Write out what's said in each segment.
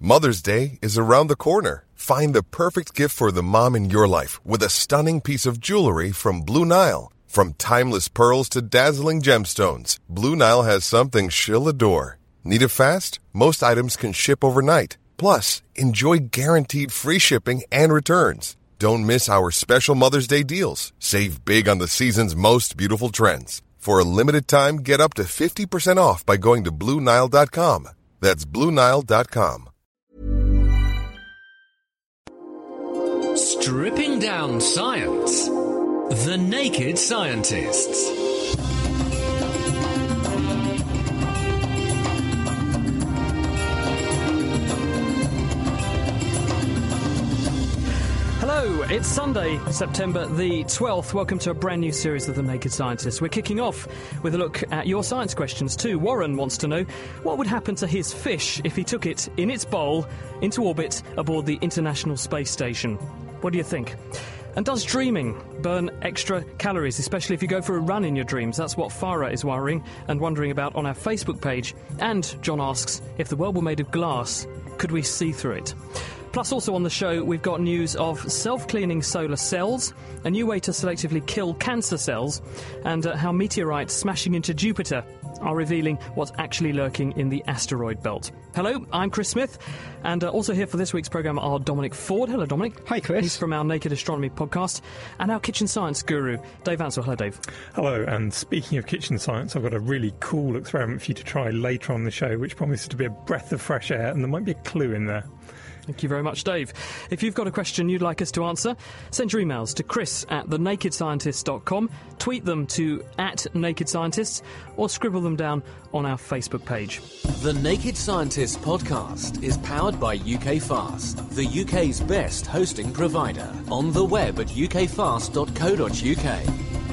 Mother's Day is around the corner. Find the perfect gift for the mom in your life with a stunning piece of jewelry from Blue Nile. From timeless pearls to dazzling gemstones, Blue Nile has something she'll adore. Need it fast? Most items can ship overnight. Plus, enjoy guaranteed free shipping and returns. Don't miss our special Mother's Day deals. Save big on the season's most beautiful trends. For a limited time, get up to 50% off by going to BlueNile.com. That's BlueNile.com. Stripping down science. The Naked Scientists. Hello, it's Sunday, September the 12th. Welcome to a brand new series of The Naked Scientists. We're kicking off with a look at your science questions too. Warren wants to know what would happen to his fish if he took it in its bowl into orbit aboard the International Space Station. What do you think? And does dreaming burn extra calories, especially if you go for a run in your dreams? That's what Farah is worrying and wondering about on our Facebook page. And John asks, if the world were made of glass, could we see through it? Plus, also on the show, we've got news of self-cleaning solar cells, a new way to selectively kill cancer cells, and how meteorites smashing into Jupiter are revealing what's actually lurking in the asteroid belt. Hello, I'm Chris Smith, and also here for this week's programme are Dominic Ford. Hello, Dominic. Hi, Chris. He's from our Naked Astronomy podcast, and our kitchen science guru, Dave Ansell. Hello, Dave. Hello, and speaking of kitchen science, I've got a really cool experiment for you to try later on the show, which promises to be a breath of fresh air, and there might be a clue in there. Thank you very much, Dave. If you've got a question you'd like us to answer, send your emails to chris@thenakedscientist.com, tweet them to @nakedscientists, or scribble them down on our Facebook page. The Naked Scientists podcast is powered by UK Fast, the UK's best hosting provider. On the web at ukfast.co.uk.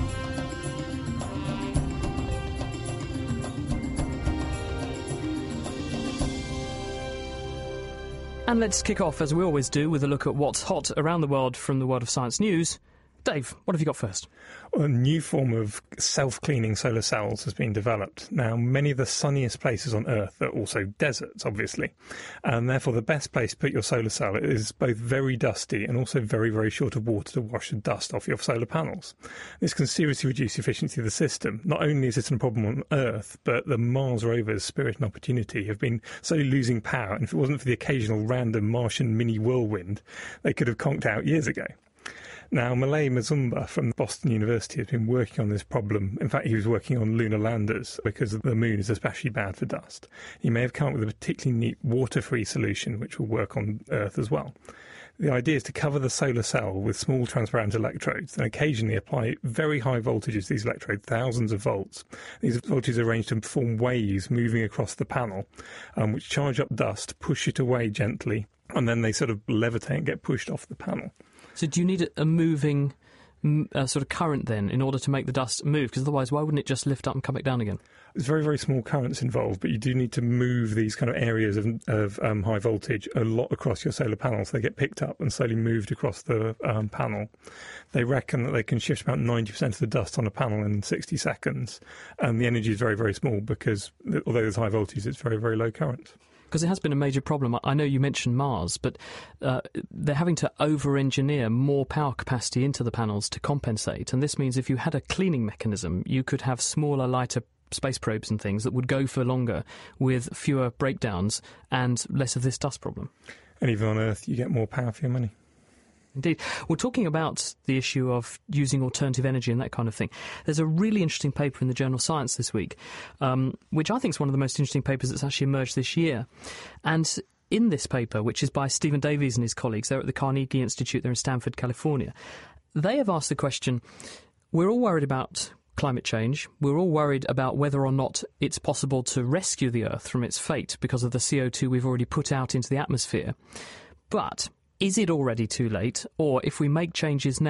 And let's kick off, as we always do, with a look at what's hot around the world from the world of science news. Dave, what have you got first? A new form of self-cleaning solar cells has been developed. Now, many of the sunniest places on Earth are also deserts, obviously, and therefore the best place to put your solar cell is both very dusty and also very, very short of water to wash the dust off your solar panels. This can seriously reduce the efficiency of the system. Not only is it a problem on Earth, but the Mars rovers Spirit and Opportunity have been slowly losing power, and if it wasn't for the occasional random Martian mini whirlwind, they could have conked out years ago. Now, Malay Mazumba from Boston University has been working on this problem. In fact, he was working on lunar landers because the moon is especially bad for dust. He may have come up with a particularly neat water-free solution which will work on Earth as well. The idea is to cover the solar cell with small transparent electrodes and occasionally apply very high voltages to these electrodes, thousands of volts. These voltages are arranged to form waves moving across the panel, which charge up dust, push it away gently, and then they sort of levitate and get pushed off the panel. So do you need a moving sort of current then in order to make the dust move? Because otherwise, why wouldn't it just lift up and come back down again? There's very, very small currents involved, but you do need to move these kind of areas of high voltage a lot across your solar panel so they get picked up and slowly moved across the panel. They reckon that they can shift about 90% of the dust on a panel in 60 seconds, and the energy is very, very small because although there's high voltage, it's very, very low current. Because it has been a major problem. I know you mentioned Mars, but they're having to over-engineer more power capacity into the panels to compensate. And this means if you had a cleaning mechanism, you could have smaller, lighter space probes and things that would go for longer with fewer breakdowns and less of this dust problem. And even on Earth, you get more power for your money. Indeed. We're talking about the issue of using alternative energy and that kind of thing. There's a really interesting paper in the journal Science this week, which I think is one of the most interesting papers that's actually emerged this year. And in this paper, which is by Stephen Davies and his colleagues, they're at the Carnegie Institute, they're in Stanford, California, they have asked the question, we're all worried about climate change. We're all worried about whether or not it's possible to rescue the Earth from its fate because of the CO2 we've already put out into the atmosphere. But is it already too late? Or if we make changes now,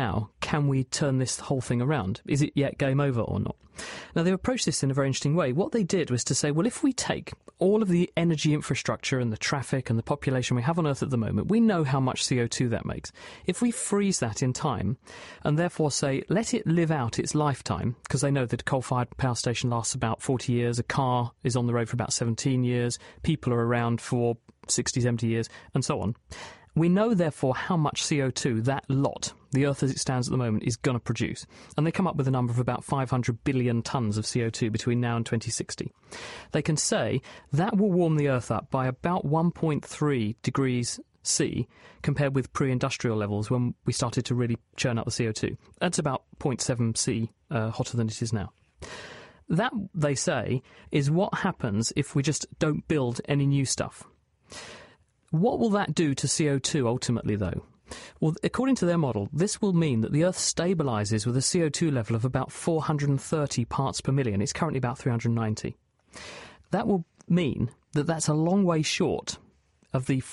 can we turn this whole thing around? Is it yet game over or not? Now, they approached this in a very interesting way. What they did was to say, well, if we take all of the energy infrastructure and the traffic and the population we have on Earth at the moment, we know how much CO2 that makes. If we freeze that in time and therefore say, let it live out its lifetime, because they know that a coal-fired power station lasts about 40 years, a car is on the road for about 17 years, people are around for 60, 70 years, and so on. We know, therefore, how much CO2 that lot, the Earth as it stands at the moment, is going to produce. And they come up with a number of about 500 billion tonnes of CO2 between now and 2060. They can say that will warm the Earth up by about 1.3 degrees C compared with pre-industrial levels when we started to really churn up the CO2. That's about 0.7 C hotter than it is now. That, they say, is what happens if we just don't build any new stuff. What will that do to CO2 ultimately, though? Well, according to their model, this will mean that the Earth stabilises with a CO2 level of about 430 parts per million. It's currently about 390. That will mean that that's a long way short of the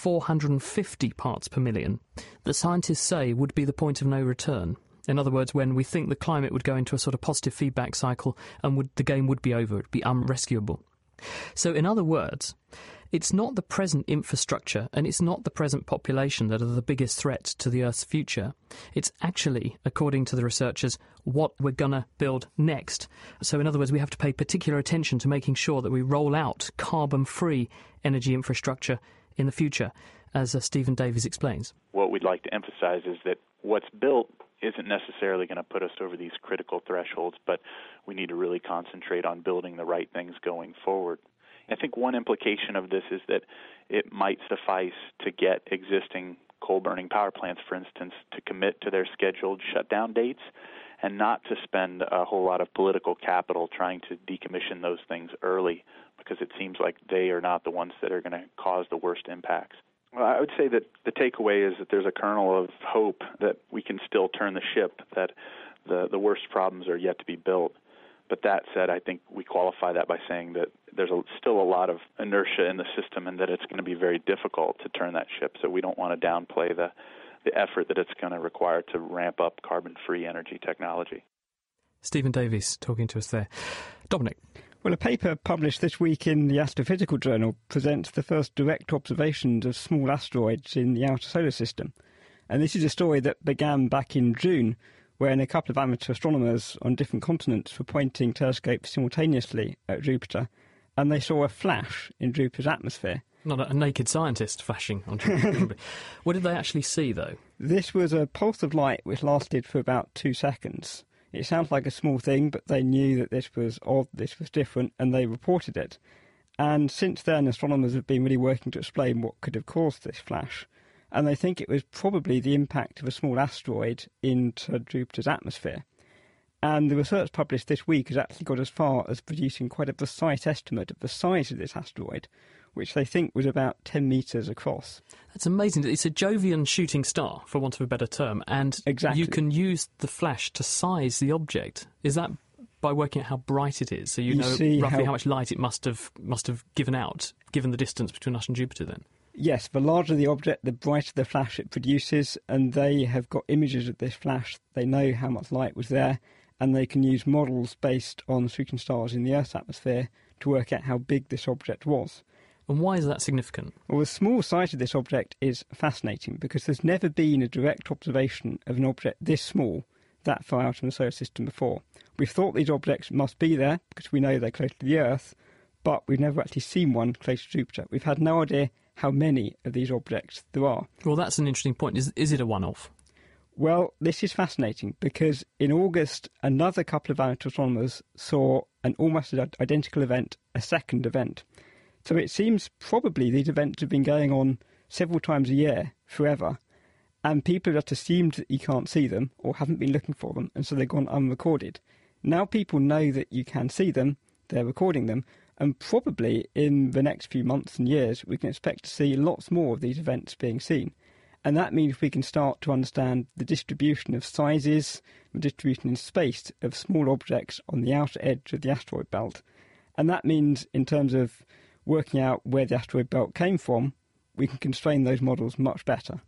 450 parts per million that scientists say would be the point of no return. In other words, when we think the climate would go into a sort of positive feedback cycle and the game would be over, it would be unrescuable. So, in other words, it's not the present infrastructure and it's not the present population that are the biggest threat to the Earth's future. It's actually, according to the researchers, what we're going to build next. So in other words, we have to pay particular attention to making sure that we roll out carbon-free energy infrastructure in the future, as Stephen Davies explains. What we'd like to emphasize is that what's built isn't necessarily going to put us over these critical thresholds, but we need to really concentrate on building the right things going forward. I think one implication of this is that it might suffice to get existing coal-burning power plants, for instance, to commit to their scheduled shutdown dates and not to spend a whole lot of political capital trying to decommission those things early, because it seems like they are not the ones that are going to cause the worst impacts. Well, I would say that the takeaway is that there's a kernel of hope that we can still turn the ship, that the worst problems are yet to be built. But that said, I think we qualify that by saying that there's still a lot of inertia in the system and that it's going to be very difficult to turn that ship. So we don't want to downplay the effort that it's going to require to ramp up carbon-free energy technology. Stephen Davies talking to us there. Dominic. Well, a paper published this week in the Astrophysical Journal presents the first direct observations of small asteroids in the outer solar system. And this is a story that began back in June, when a couple of amateur astronomers on different continents were pointing telescopes simultaneously at Jupiter, and they saw a flash in Jupiter's atmosphere. Not a naked scientist flashing on Jupiter. What did they actually see, though? This was a pulse of light which lasted for about 2 seconds. It sounds like a small thing, but they knew that this was odd, this was different, and they reported it. And since then, astronomers have been really working to explain what could have caused this flash. And they think it was probably the impact of a small asteroid into Jupiter's atmosphere. And the research published this week has actually got as far as producing quite a precise estimate of the size of this asteroid, which they think was about 10 metres across. That's amazing. It's a Jovian shooting star, for want of a better term, and exactly. You can use the flash to size the object. Is that by working out how bright it is? So you know roughly how much light it must have given out, given the distance between us and Jupiter then? Yes, the larger the object, the brighter the flash it produces, and they have got images of this flash. They know how much light was there, and they can use models based on shooting stars in the Earth's atmosphere to work out how big this object was. And why is that significant? Well, the small size of this object is fascinating because there's never been a direct observation of an object this small that far out in the solar system before. We've thought these objects must be there because we know they're close to the Earth, but we've never actually seen one close to Jupiter. We've had no idea how many of these objects there are. Well, that's an interesting point. Is it a one-off? Well, this is fascinating because in August, another couple of amateur astronomers saw an almost identical event, a second event. So it seems probably these events have been going on several times a year, forever, and people have just assumed that you can't see them or haven't been looking for them, and so they've gone unrecorded. Now people know that you can see them, they're recording them, and probably in the next few months and years we can expect to see lots more of these events being seen. And that means we can start to understand the distribution of sizes, the distribution in space of small objects on the outer edge of the asteroid belt. And that means, in terms of working out where the asteroid belt came from, we can constrain those models much better.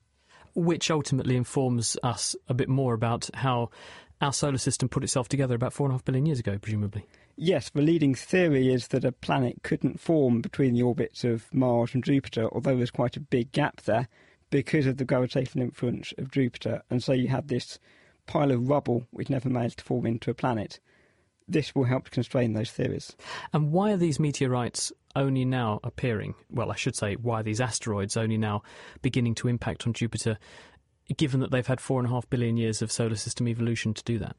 which ultimately informs us a bit more about how our solar system put itself together about 4.5 billion years ago, presumably. Yes, the leading theory is that a planet couldn't form between the orbits of Mars and Jupiter, although there's quite a big gap there because of the gravitational influence of Jupiter. And so you had this pile of rubble which never managed to form into a planet. This will help to constrain those theories. And why are these meteorites only now appearing? Well, I should say, why are these asteroids only now beginning to impact on Jupiter, given that they've had 4.5 billion years of solar system evolution to do that?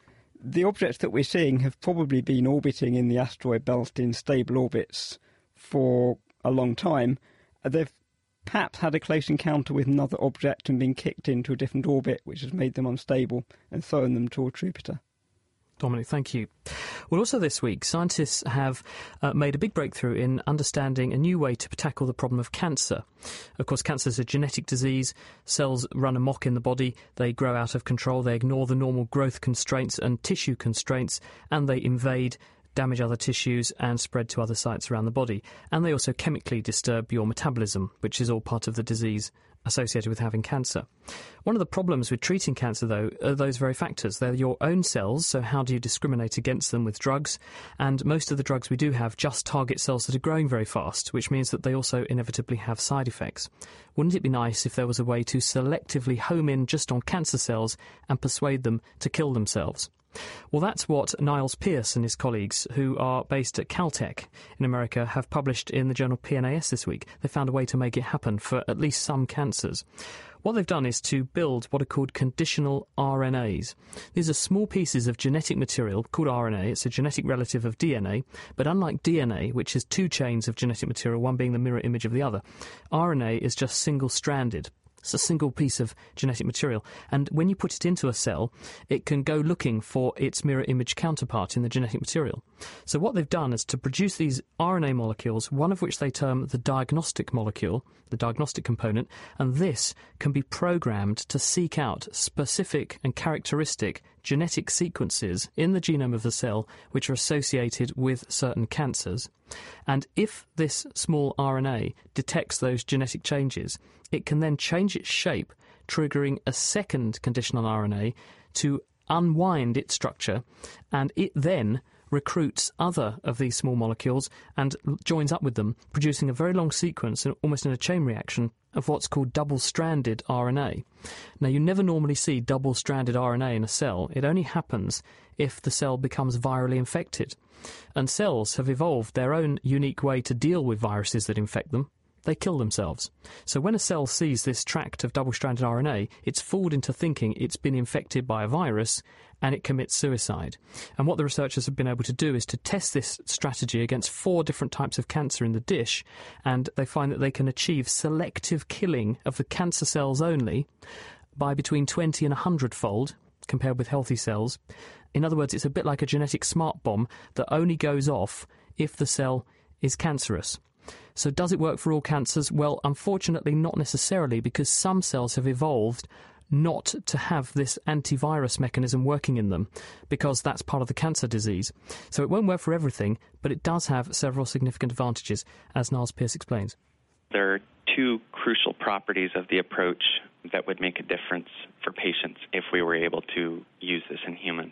The objects that we're seeing have probably been orbiting in the asteroid belt in stable orbits for a long time. They've perhaps had a close encounter with another object and been kicked into a different orbit, which has made them unstable and thrown them towards Jupiter. Dominic, thank you. Well, also this week, scientists have made a big breakthrough in understanding a new way to tackle the problem of cancer. Of course, cancer is a genetic disease. Cells run amok in the body. They grow out of control. They ignore the normal growth constraints and tissue constraints, and they invade, damage other tissues and spread to other sites around the body. And they also chemically disturb your metabolism, which is all part of the disease associated with having cancer. One of the problems with treating cancer, though, are those very factors. They're your own cells, so how do you discriminate against them with drugs? And most of the drugs we do have just target cells that are growing very fast, which means that they also inevitably have side effects. Wouldn't it be nice if there was a way to selectively home in just on cancer cells and persuade them to kill themselves? Well, that's what Niles Pearce and his colleagues, who are based at Caltech in America, have published in the journal PNAS this week. They found a way to make it happen for at least some cancers. What they've done is to build what are called conditional RNAs. These are small pieces of genetic material called RNA. It's a genetic relative of DNA, but unlike DNA, which is two chains of genetic material, one being the mirror image of the other, RNA is just single-stranded. It's a single piece of genetic material. And when you put it into a cell, it can go looking for its mirror image counterpart in the genetic material. So what they've done is to produce these RNA molecules, one of which they term the diagnostic molecule, the diagnostic component, and this can be programmed to seek out specific and characteristic genetic sequences in the genome of the cell which are associated with certain cancers. And if this small RNA detects those genetic changes, it can then change its shape, triggering a second conditional RNA to unwind its structure, and it then recruits other of these small molecules and joins up with them, producing a very long sequence, almost in a chain reaction, of what's called double-stranded RNA. Now, you never normally see double-stranded RNA in a cell. It only happens if the cell becomes virally infected. And cells have evolved their own unique way to deal with viruses that infect them. They kill themselves. So when a cell sees this tract of double-stranded RNA, it's fooled into thinking it's been infected by a virus and it commits suicide. And what the researchers have been able to do is to test this strategy against 4 different types of cancer in the dish, and they find that they can achieve selective killing of the cancer cells only by between 20 and 100-fold compared with healthy cells. In other words, it's a bit like a genetic smart bomb that only goes off if the cell is cancerous. So does it work for all cancers? Well, unfortunately not necessarily, because some cells have evolved not to have this antivirus mechanism working in them, because that's part of the cancer disease. So it won't work for everything, but it does have several significant advantages, as Niles Pearce explains. There are 2 crucial properties of the approach that would make a difference for patients if we were able to use this in humans.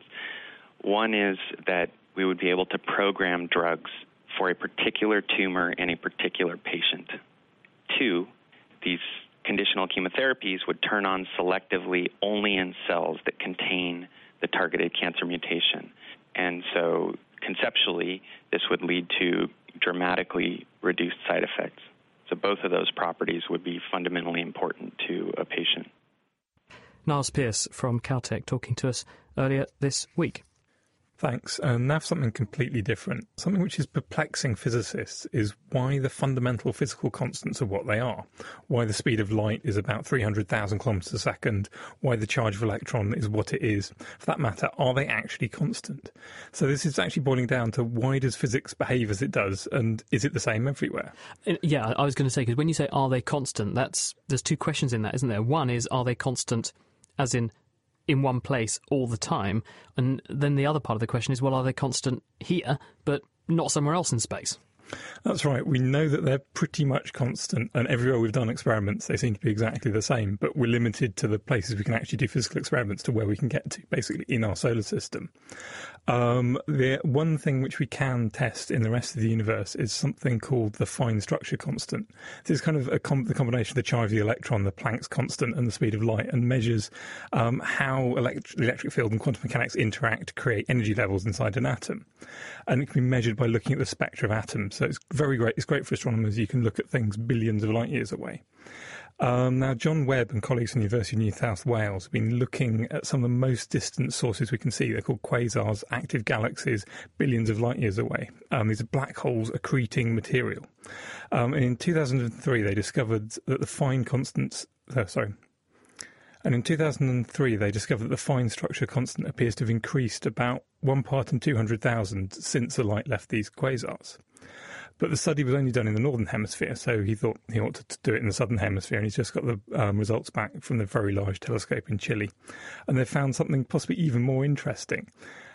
One is that we would be able to program drugs for a particular tumor in a particular patient. 2, these conditional chemotherapies would turn on selectively only in cells that contain the targeted cancer mutation. And so conceptually, this would lead to dramatically reduced side effects. So both of those properties would be fundamentally important to a patient. Niles Pearce from Caltech talking to us earlier this week. Thanks. And now for something completely different. Something which is perplexing physicists is why the fundamental physical constants are what they are. Why the speed of light is about 300,000 kilometres a second. Why the charge of electron is what it is. For that matter, are they actually constant? So this is actually boiling down to why does physics behave as it does, and is it the same everywhere? Yeah, I was going to say, because when you say are they constant, there's 2 questions in that, isn't there? One is, are they constant as in one place all the time? And then the other part of the question is, well, are they constant here, but not somewhere else in space? That's right. We know that they're pretty much constant, and everywhere we've done experiments, they seem to be exactly the same, but we're limited to the places we can actually do physical experiments to where we can get to, basically, in our solar system. The one thing which we can test in the rest of the universe is something called the fine structure constant. This is kind of the combination of the charge of the electron, the Planck's constant, and the speed of light, and measures how the electric field and quantum mechanics interact to create energy levels inside an atom. And it can be measured by looking at the spectra of atoms. So it's very great. It's great for astronomers. You can look at things billions of light years away. Now, John Webb and colleagues from the University of New South Wales have been looking at some of the most distant sources we can see. They're called quasars, active galaxies, billions of light years away. These are black holes accreting material. And in 2003, they discovered that the fine constants... And in 2003, they discovered that the fine structure constant appears to have increased about 1 part in 200,000 since the light left these quasars. But the study was only done in the northern hemisphere, so he thought he ought to do it in the southern hemisphere, and he's just got the results back from the Very Large Telescope in Chile. And they found something possibly even more interesting.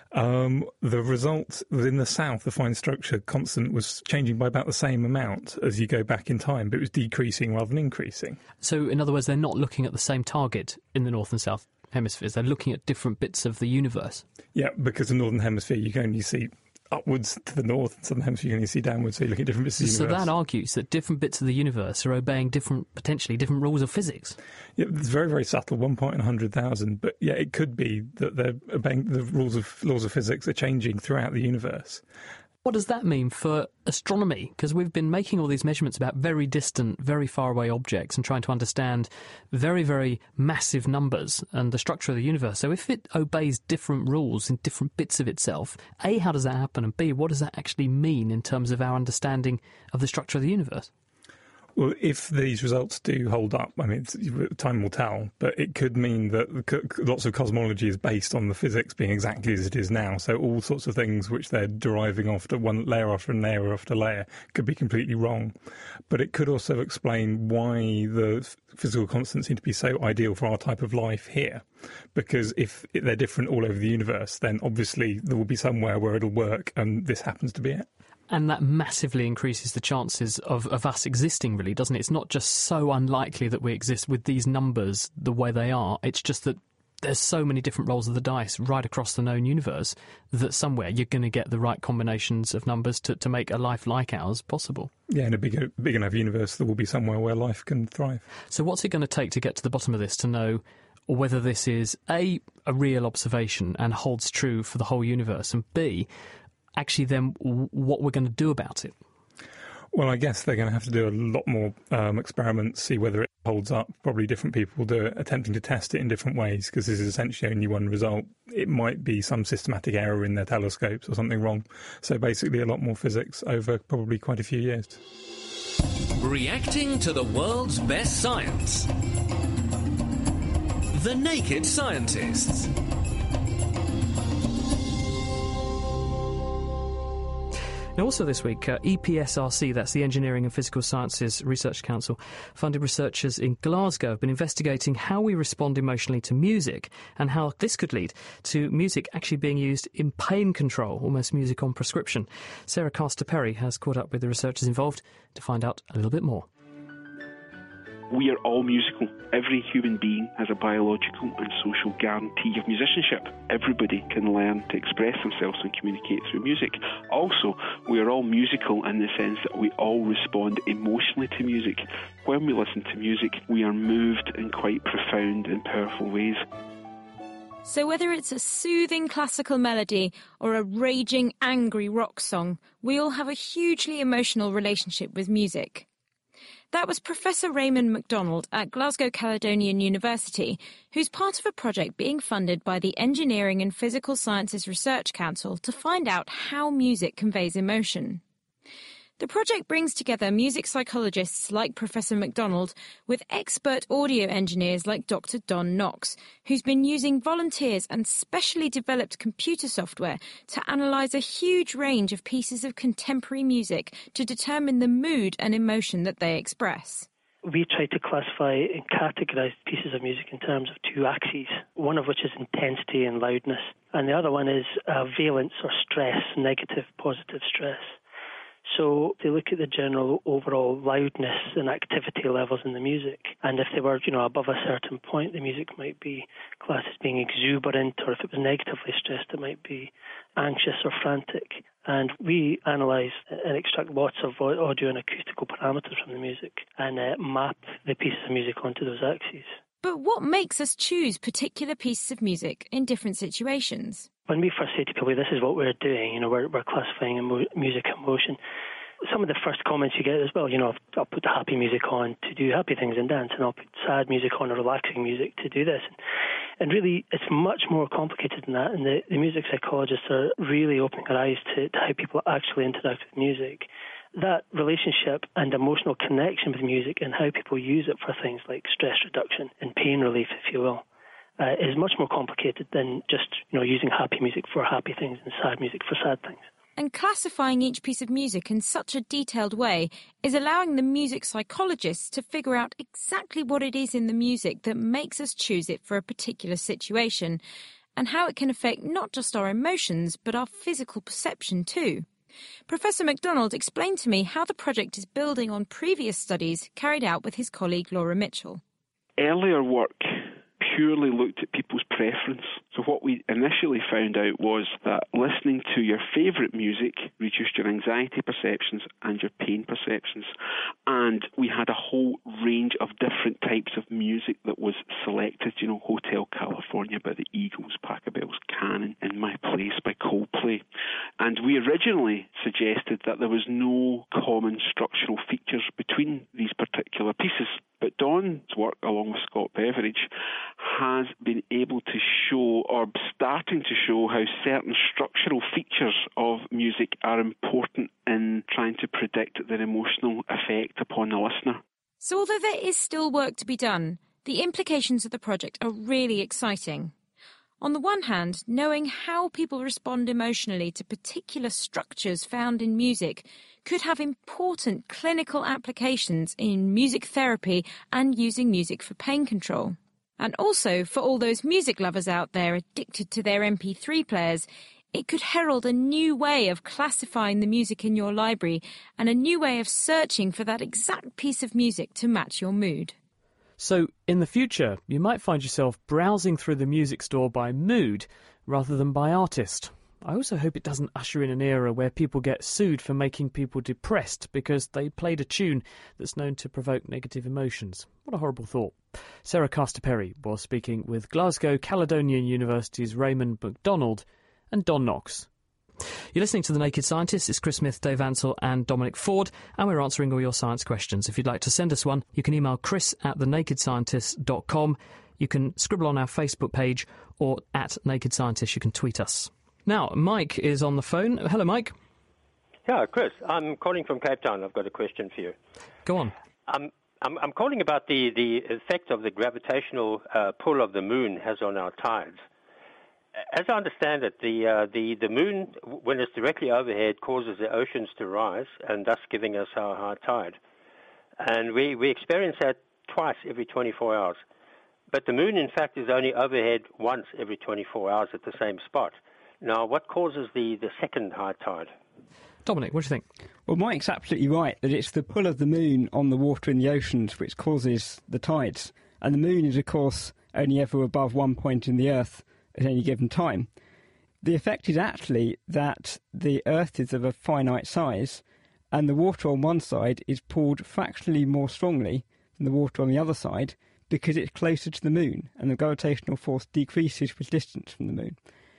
The result was in the south, the fine structure constant was changing by about the same amount as you go back in time, but it was decreasing rather than increasing. So, in other words, they're not looking at the same target in the north and south hemispheres. They're looking at different bits of the universe. Yeah, because the northern hemisphere, you can only see upwards to the north, and southern hemisphere you can only see downwards, so you look at different bits of the universe. So that argues that different bits of the universe are obeying potentially different rules of physics. Yeah, it's very, very subtle, 1 part in 100,000, but yeah, it could be that they're obeying the laws of physics are changing throughout the universe. What does that mean for astronomy? Because we've been making all these measurements about very distant, very far away objects and trying to understand very, very massive numbers and the structure of the universe. So if it obeys different rules in different bits of itself, A, how does that happen? And B, what does that actually mean in terms of our understanding of the structure of the universe? Well, if these results do hold up, I mean, time will tell, but it could mean that lots of cosmology is based on the physics being exactly as it is now. So all sorts of things which they're deriving off to one layer after layer after layer could be completely wrong. But it could also explain why the physical constants seem to be so ideal for our type of life here. Because if they're different all over the universe, then obviously there will be somewhere where it'll work, and this happens to be it. And that massively increases the chances of us existing, really, doesn't it? It's not just so unlikely that we exist with these numbers the way they are. It's just that there's so many different rolls of the dice right across the known universe that somewhere you're going to get the right combinations of numbers to make a life like ours possible. Yeah, in a big enough universe, there will be somewhere where life can thrive. So what's it going to take to get to the bottom of this, to know whether this is, A, a real observation and holds true for the whole universe, and B, actually then what we're going to do about it? Well, I guess they're going to have to do a lot more experiments, see whether it holds up. Probably different people will do it, attempting to test it in different ways, because this is essentially only one result. It might be some systematic error in their telescopes or something wrong. So basically a lot more physics over probably quite a few years. Reacting to the world's best science. The Naked Scientists. Now, also this week, EPSRC, that's the Engineering and Physical Sciences Research Council, funded researchers in Glasgow have been investigating how we respond emotionally to music and how this could lead to music actually being used in pain control, almost music on prescription. Sarah Castor-Perry has caught up with the researchers involved to find out a little bit more. We are all musical. Every human being has a biological and social guarantee of musicianship. Everybody can learn to express themselves and communicate through music. Also, we are all musical in the sense that we all respond emotionally to music. When we listen to music, we are moved in quite profound and powerful ways. So whether it's a soothing classical melody or a raging, angry rock song, we all have a hugely emotional relationship with music. That was Professor Raymond MacDonald at Glasgow Caledonian University, who's part of a project being funded by the Engineering and Physical Sciences Research Council to find out how music conveys emotion. The project brings together music psychologists like Professor MacDonald with expert audio engineers like Dr. Don Knox, who's been using volunteers and specially developed computer software to analyse a huge range of pieces of contemporary music to determine the mood and emotion that they express. We try to classify and categorise pieces of music in terms of two axes, one of which is intensity and loudness, and the other one is valence or stress, negative, positive stress. So they look at the general overall loudness and activity levels in the music. And if they were, above a certain point, the music might be classed as being exuberant, or if it was negatively stressed, it might be anxious or frantic. And we analyse and extract lots of audio and acoustical parameters from the music and map the pieces of music onto those axes. But what makes us choose particular pieces of music in different situations? When we first say to people, this is what we're doing, we're classifying music emotion, some of the first comments you get is, well, I'll put the happy music on to do happy things and dance, and I'll put sad music on or relaxing music to do this. And really, it's much more complicated than that, and the music psychologists are really opening their eyes to how people actually interact with music. That relationship and emotional connection with music and how people use it for things like stress reduction and pain relief, if you will, is much more complicated than just using happy music for happy things and sad music for sad things. And classifying each piece of music in such a detailed way is allowing the music psychologists to figure out exactly what it is in the music that makes us choose it for a particular situation, and how it can affect not just our emotions but our physical perception too. Professor MacDonald explained to me how the project is building on previous studies carried out with his colleague Laura Mitchell. Earlier work purely looked at people's preference. So what we initially found out was that listening to your favourite music reduced your anxiety perceptions and your pain perceptions. And we had a whole range of different types of music that was selected, Hotel California by the Eagles, Pachelbel's Canon, In My Place by Coldplay. And we originally suggested that there was no common structural features between these particular pieces. But Don's work, along with Scott Beveridge, has been able to show, or starting to show, how certain structural features of music are important in trying to predict their emotional effect upon the listener. So although there is still work to be done, the implications of the project are really exciting. On the one hand, knowing how people respond emotionally to particular structures found in music could have important clinical applications in music therapy and using music for pain control. And also, for all those music lovers out there addicted to their MP3 players, it could herald a new way of classifying the music in your library and a new way of searching for that exact piece of music to match your mood. So, in the future, you might find yourself browsing through the music store by mood rather than by artist. I also hope it doesn't usher in an era where people get sued for making people depressed because they played a tune that's known to provoke negative emotions. What a horrible thought. Sarah Castor-Perry was speaking with Glasgow Caledonian University's Raymond MacDonald and Don Knox. You're listening to The Naked Scientists. It's Chris Smith, Dave Ansell and Dominic Ford, and we're answering all your science questions. If you'd like to send us one, you can email chris@thenakedscientists.com. You can scribble on our Facebook page, or at Naked Scientists, you can tweet us. Now, Mike is on the phone. Hello, Mike. Yeah, Chris, I'm calling from Cape Town. I've got a question for you. Go on. I'm calling about the effect of the gravitational pull of the moon has on our tides. As I understand it, the moon, when it's directly overhead, causes the oceans to rise, and thus giving us our high tide. And we experience that twice every 24 hours. But the moon, in fact, is only overhead once every 24 hours at the same spot. Now, what causes the second high tide? Dominic, what do you think? Well, Mike's absolutely right that it's the pull of the moon on the water in the oceans which causes the tides. And the moon is, of course, only ever above one point in the Earth at any given time. The effect is actually that the Earth is of a finite size and the water on one side is pulled fractionally more strongly than the water on the other side because it's closer to the moon and the gravitational force decreases with distance from the moon.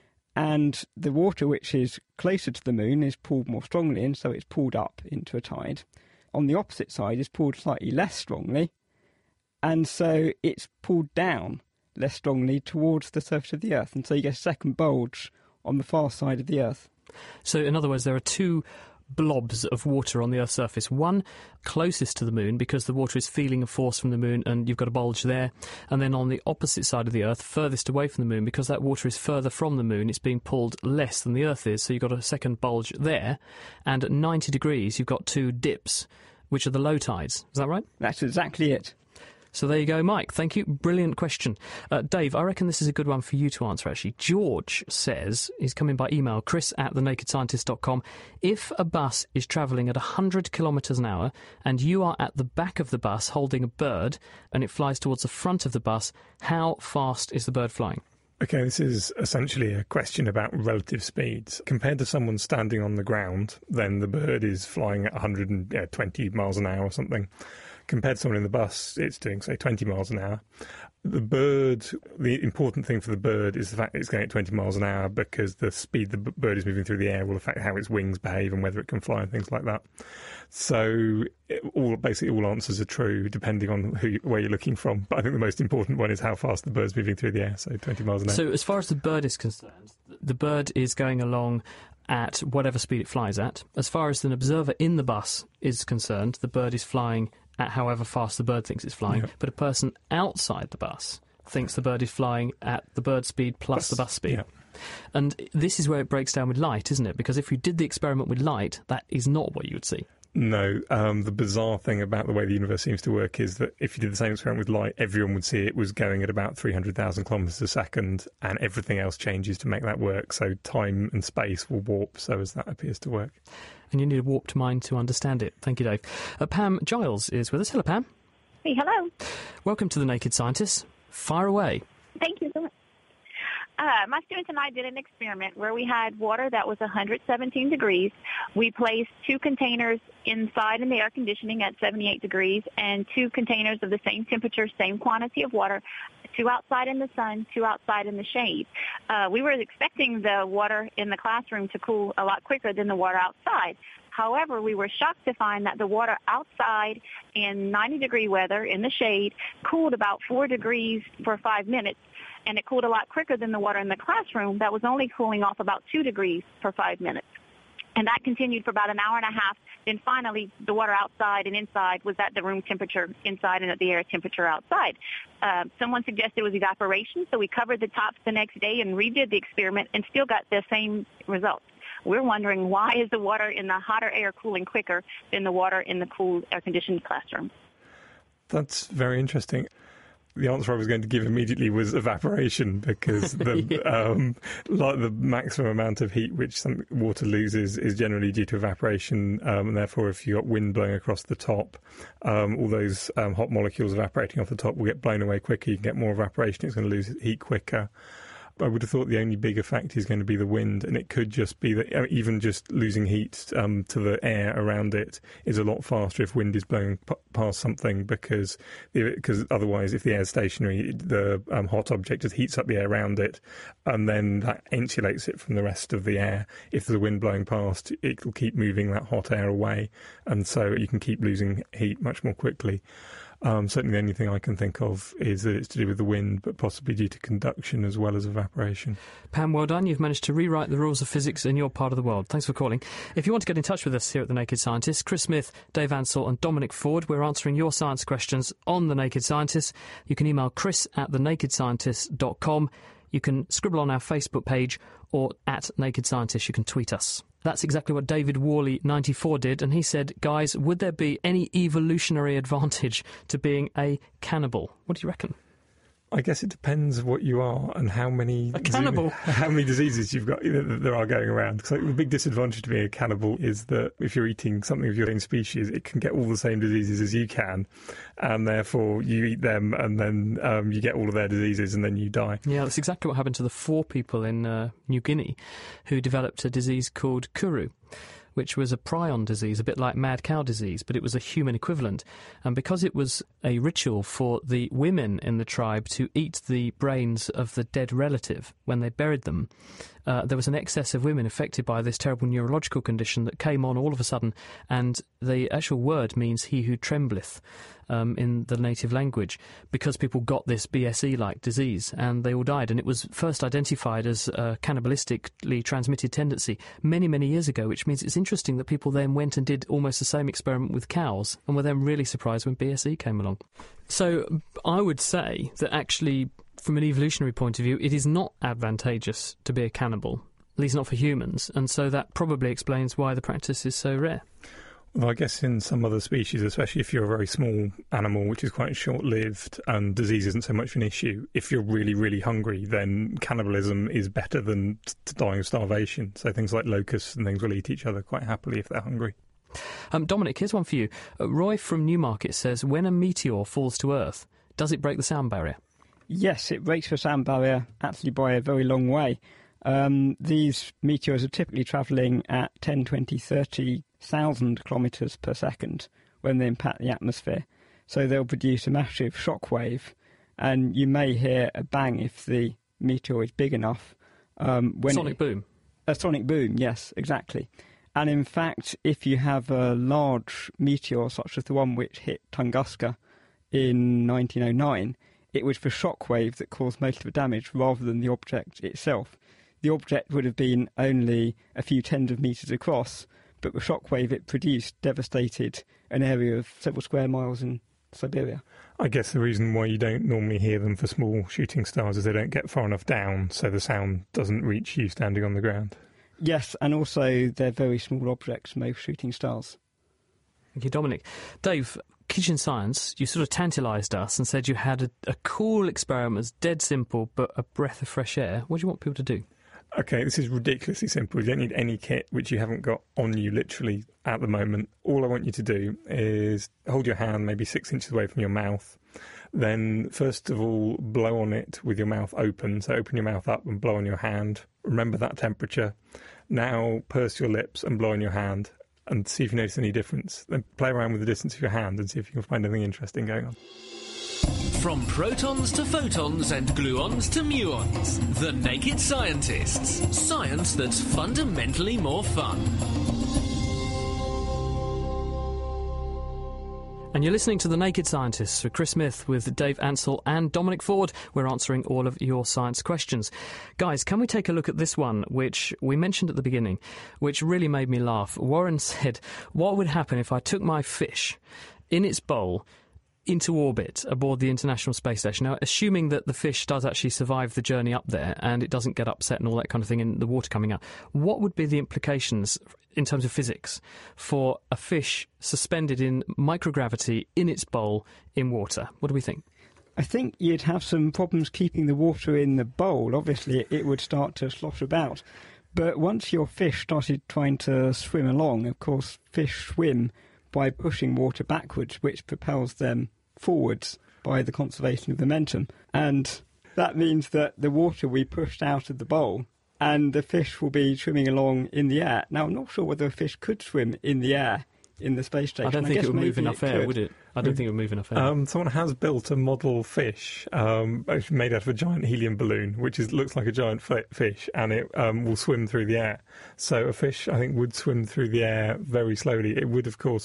And the water which is closer to the moon is pulled more strongly, and so it's pulled up into a tide. On the opposite side is pulled slightly less strongly, and so it's pulled down less strongly towards the surface of the Earth, and so you get a second bulge on the far side of the Earth. So, in other words, there are two blobs of water on the Earth's surface. One closest to the moon because the water is feeling a force from the moon and you've got a bulge there. And then on the opposite side of the Earth, furthest away from the moon, because that water is further from the moon, it's being pulled less than the Earth is. So you've got a second bulge there. And at 90 degrees, you've got two dips, which are the low tides. Is that right? That's exactly it. So there you go, Mike. Thank you. Brilliant question. Dave, I reckon this is a good one for you to answer, actually. George says, he's coming by email, chris@thenakedscientist.com, if a bus is travelling at 100 kilometres an hour and you are at the back of the bus holding a bird and it flies towards the front of the bus, how fast is the bird flying? Okay, this is essentially a question about relative speeds. Compared to someone standing on the ground, then the bird is flying at 120 miles an hour or something. Compared to someone in the bus, it's doing, say, 20 miles an hour. The important thing for the bird is the fact that it's going at 20 miles an hour, because the speed the bird is moving through the air will affect how its wings behave and whether it can fly and things like that. So basically all answers are true depending on where you're looking from. But I think the most important one is how fast the bird's moving through the air, so 20 miles an hour. So as far as the bird is concerned, the bird is going along at whatever speed it flies at. As far as an observer in the bus is concerned, the bird is flying at however fast the bird thinks it's flying, but a person outside the bus thinks the bird is flying at the bird speed plus the bus speed. Yeah. And this is where it breaks down with light, isn't it? Because if you did the experiment with light, that is not what you would see. No, the bizarre thing about the way the universe seems to work is that if you did the same experiment with light, everyone would see it was going at about 300,000 kilometres a second, and everything else changes to make that work. So time and space will warp so as that appears to work. And you need a warped mind to understand it. Thank you, Dave. Pam Giles is with us. Hello, Pam. Hey, hello. Welcome to The Naked Scientist. Fire away. Thank you so much. My students and I did an experiment where we had water that was 117 degrees. We placed 2 containers inside in the air conditioning at 78 degrees and 2 containers of the same temperature, same quantity of water, 2 outside in the sun, 2 outside in the shade. We were expecting the water in the classroom to cool a lot quicker than the water outside. However, we were shocked to find that the water outside in 90-degree weather in the shade cooled about 4 degrees for 5 minutes, and it cooled a lot quicker than the water in the classroom that was only cooling off about 2 degrees for 5 minutes. And that continued for about an hour and a half. Then finally, the water outside and inside was at the room temperature inside and at the air temperature outside. Someone suggested it was evaporation, so we covered the tops the next day and redid the experiment and still got the same results. We're wondering, why is the water in the hotter air cooling quicker than the water in the cool air-conditioned classroom? That's very interesting. The answer I was going to give immediately was evaporation, because the maximum amount of heat which some water loses is generally due to evaporation, and therefore if you've got wind blowing across the top, all those hot molecules evaporating off the top will get blown away quicker. You can get more evaporation, it's going to lose heat quicker. I would have thought the only bigger factor is going to be the wind, and it could just be that even just losing heat to the air around it is a lot faster if wind is blowing past something, because otherwise, if the air is stationary, the hot object just heats up the air around it, and then that insulates it from the rest of the air. If there's a wind blowing past, it will keep moving that hot air away, and so you can keep losing heat much more quickly. Certainly the only thing I can think of is that it's to do with the wind, but possibly due to conduction as well as evaporation. Pam, well done. You've managed to rewrite the rules of physics in your part of the world. Thanks for calling. If you want to get in touch with us here at The Naked Scientist, Chris Smith, Dave Ansell and Dominic Ford, we're answering your science questions on The Naked Scientist. You can email chris@thenakedscientist.com. You can scribble on our Facebook page, or at Naked Scientist, you can tweet us. That's exactly what David Worley, 94, did, and he said, guys, would there be any evolutionary advantage to being a cannibal? What do you reckon? I guess it depends what you are and how many diseases you've got there are going around. So the big disadvantage to being a cannibal is that if you're eating something of your own species, it can get all the same diseases as you can, and therefore you eat them, and then you get all of their diseases, and then you die. Yeah, that's exactly what happened to the 4 people in New Guinea who developed a disease called Kuru, which was a prion disease, a bit like mad cow disease, but it was a human equivalent. And because it was a ritual for the women in the tribe to eat the brains of the dead relative when they buried them, there was an excess of women affected by this terrible neurological condition that came on all of a sudden, and the actual word means he who trembleth in the native language, because people got this BSE-like disease, and they all died. And it was first identified as a cannibalistically transmitted tendency many, many years ago, which means it's interesting that people then went and did almost the same experiment with cows and were then really surprised when BSE came along. So I would say that actually, from an evolutionary point of view, it is not advantageous to be a cannibal, at least not for humans, and so that probably explains why the practice is so rare. Well, I guess in some other species, especially if you're a very small animal, which is quite short-lived and disease isn't so much an issue, if you're really, really hungry, then cannibalism is better than dying of starvation. So things like locusts and things will eat each other quite happily if they're hungry. Dominic, here's one for you. Roy from Newmarket says, when a meteor falls to Earth, does it break the sound barrier? Yes, it breaks the sound barrier actually by a very long way. These meteors are typically travelling at 10, 20, 30,000 kilometres per second when they impact the atmosphere. So they'll produce a massive shockwave, and you may hear a bang if the meteor is big enough. Sonic boom. A sonic boom, yes, exactly. And in fact, if you have a large meteor such as the one which hit Tunguska in 1909, it was the shockwave that caused most of the damage rather than the object itself. The object would have been only a few tens of metres across, but the shockwave it produced devastated an area of several square miles in Siberia. I guess the reason why you don't normally hear them for small shooting stars is they don't get far enough down, so the sound doesn't reach you standing on the ground. Yes, and also they're very small objects, most shooting stars. Thank you, Dominic. Dave, Kitchen Science, you sort of tantalised us and said you had a cool experiment that's dead simple but a breath of fresh air. What do you want people to do? OK, this is ridiculously simple. You don't need any kit which you haven't got on you literally at the moment. All I want you to do is hold your hand maybe 6 inches away from your mouth. Then, first of all, blow on it with your mouth open. So open your mouth up and blow on your hand. Remember that temperature. Now purse your lips and blow on your hand and see if you notice any difference. Then play around with the distance of your hand and see if you can find anything interesting going on. From protons to photons and gluons to muons, The Naked Scientists. Science that's fundamentally more fun. And you're listening to The Naked Scientists with Chris Smith, with Dave Ansell and Dominic Ford. We're answering all of your science questions. Guys, can we take a look at this one, which we mentioned at the beginning, which really made me laugh? Warren said, what would happen if I took my fish in its bowl into orbit aboard the International Space Station? Now, assuming that the fish does actually survive the journey up there and it doesn't get upset and all that kind of thing in the water coming out, what would be the implications in terms of physics for a fish suspended in microgravity in its bowl in water? What do we think? I think you'd have some problems keeping the water in the bowl. Obviously, it would start to slosh about. But once your fish started trying to swim along, of course, fish swim by pushing water backwards, which propels them forwards by the conservation of momentum. And that means that the water we pushed out of the bowl and the fish will be swimming along in the air. Now, I'm not sure whether a fish could swim in the air in the space station. I don't think it would move enough air, would it? I don't think it would move enough air. Someone has built a model fish made out of a giant helium balloon, which looks like a giant fish, and it will swim through the air. So a fish, I think, would swim through the air very slowly. It would, of course,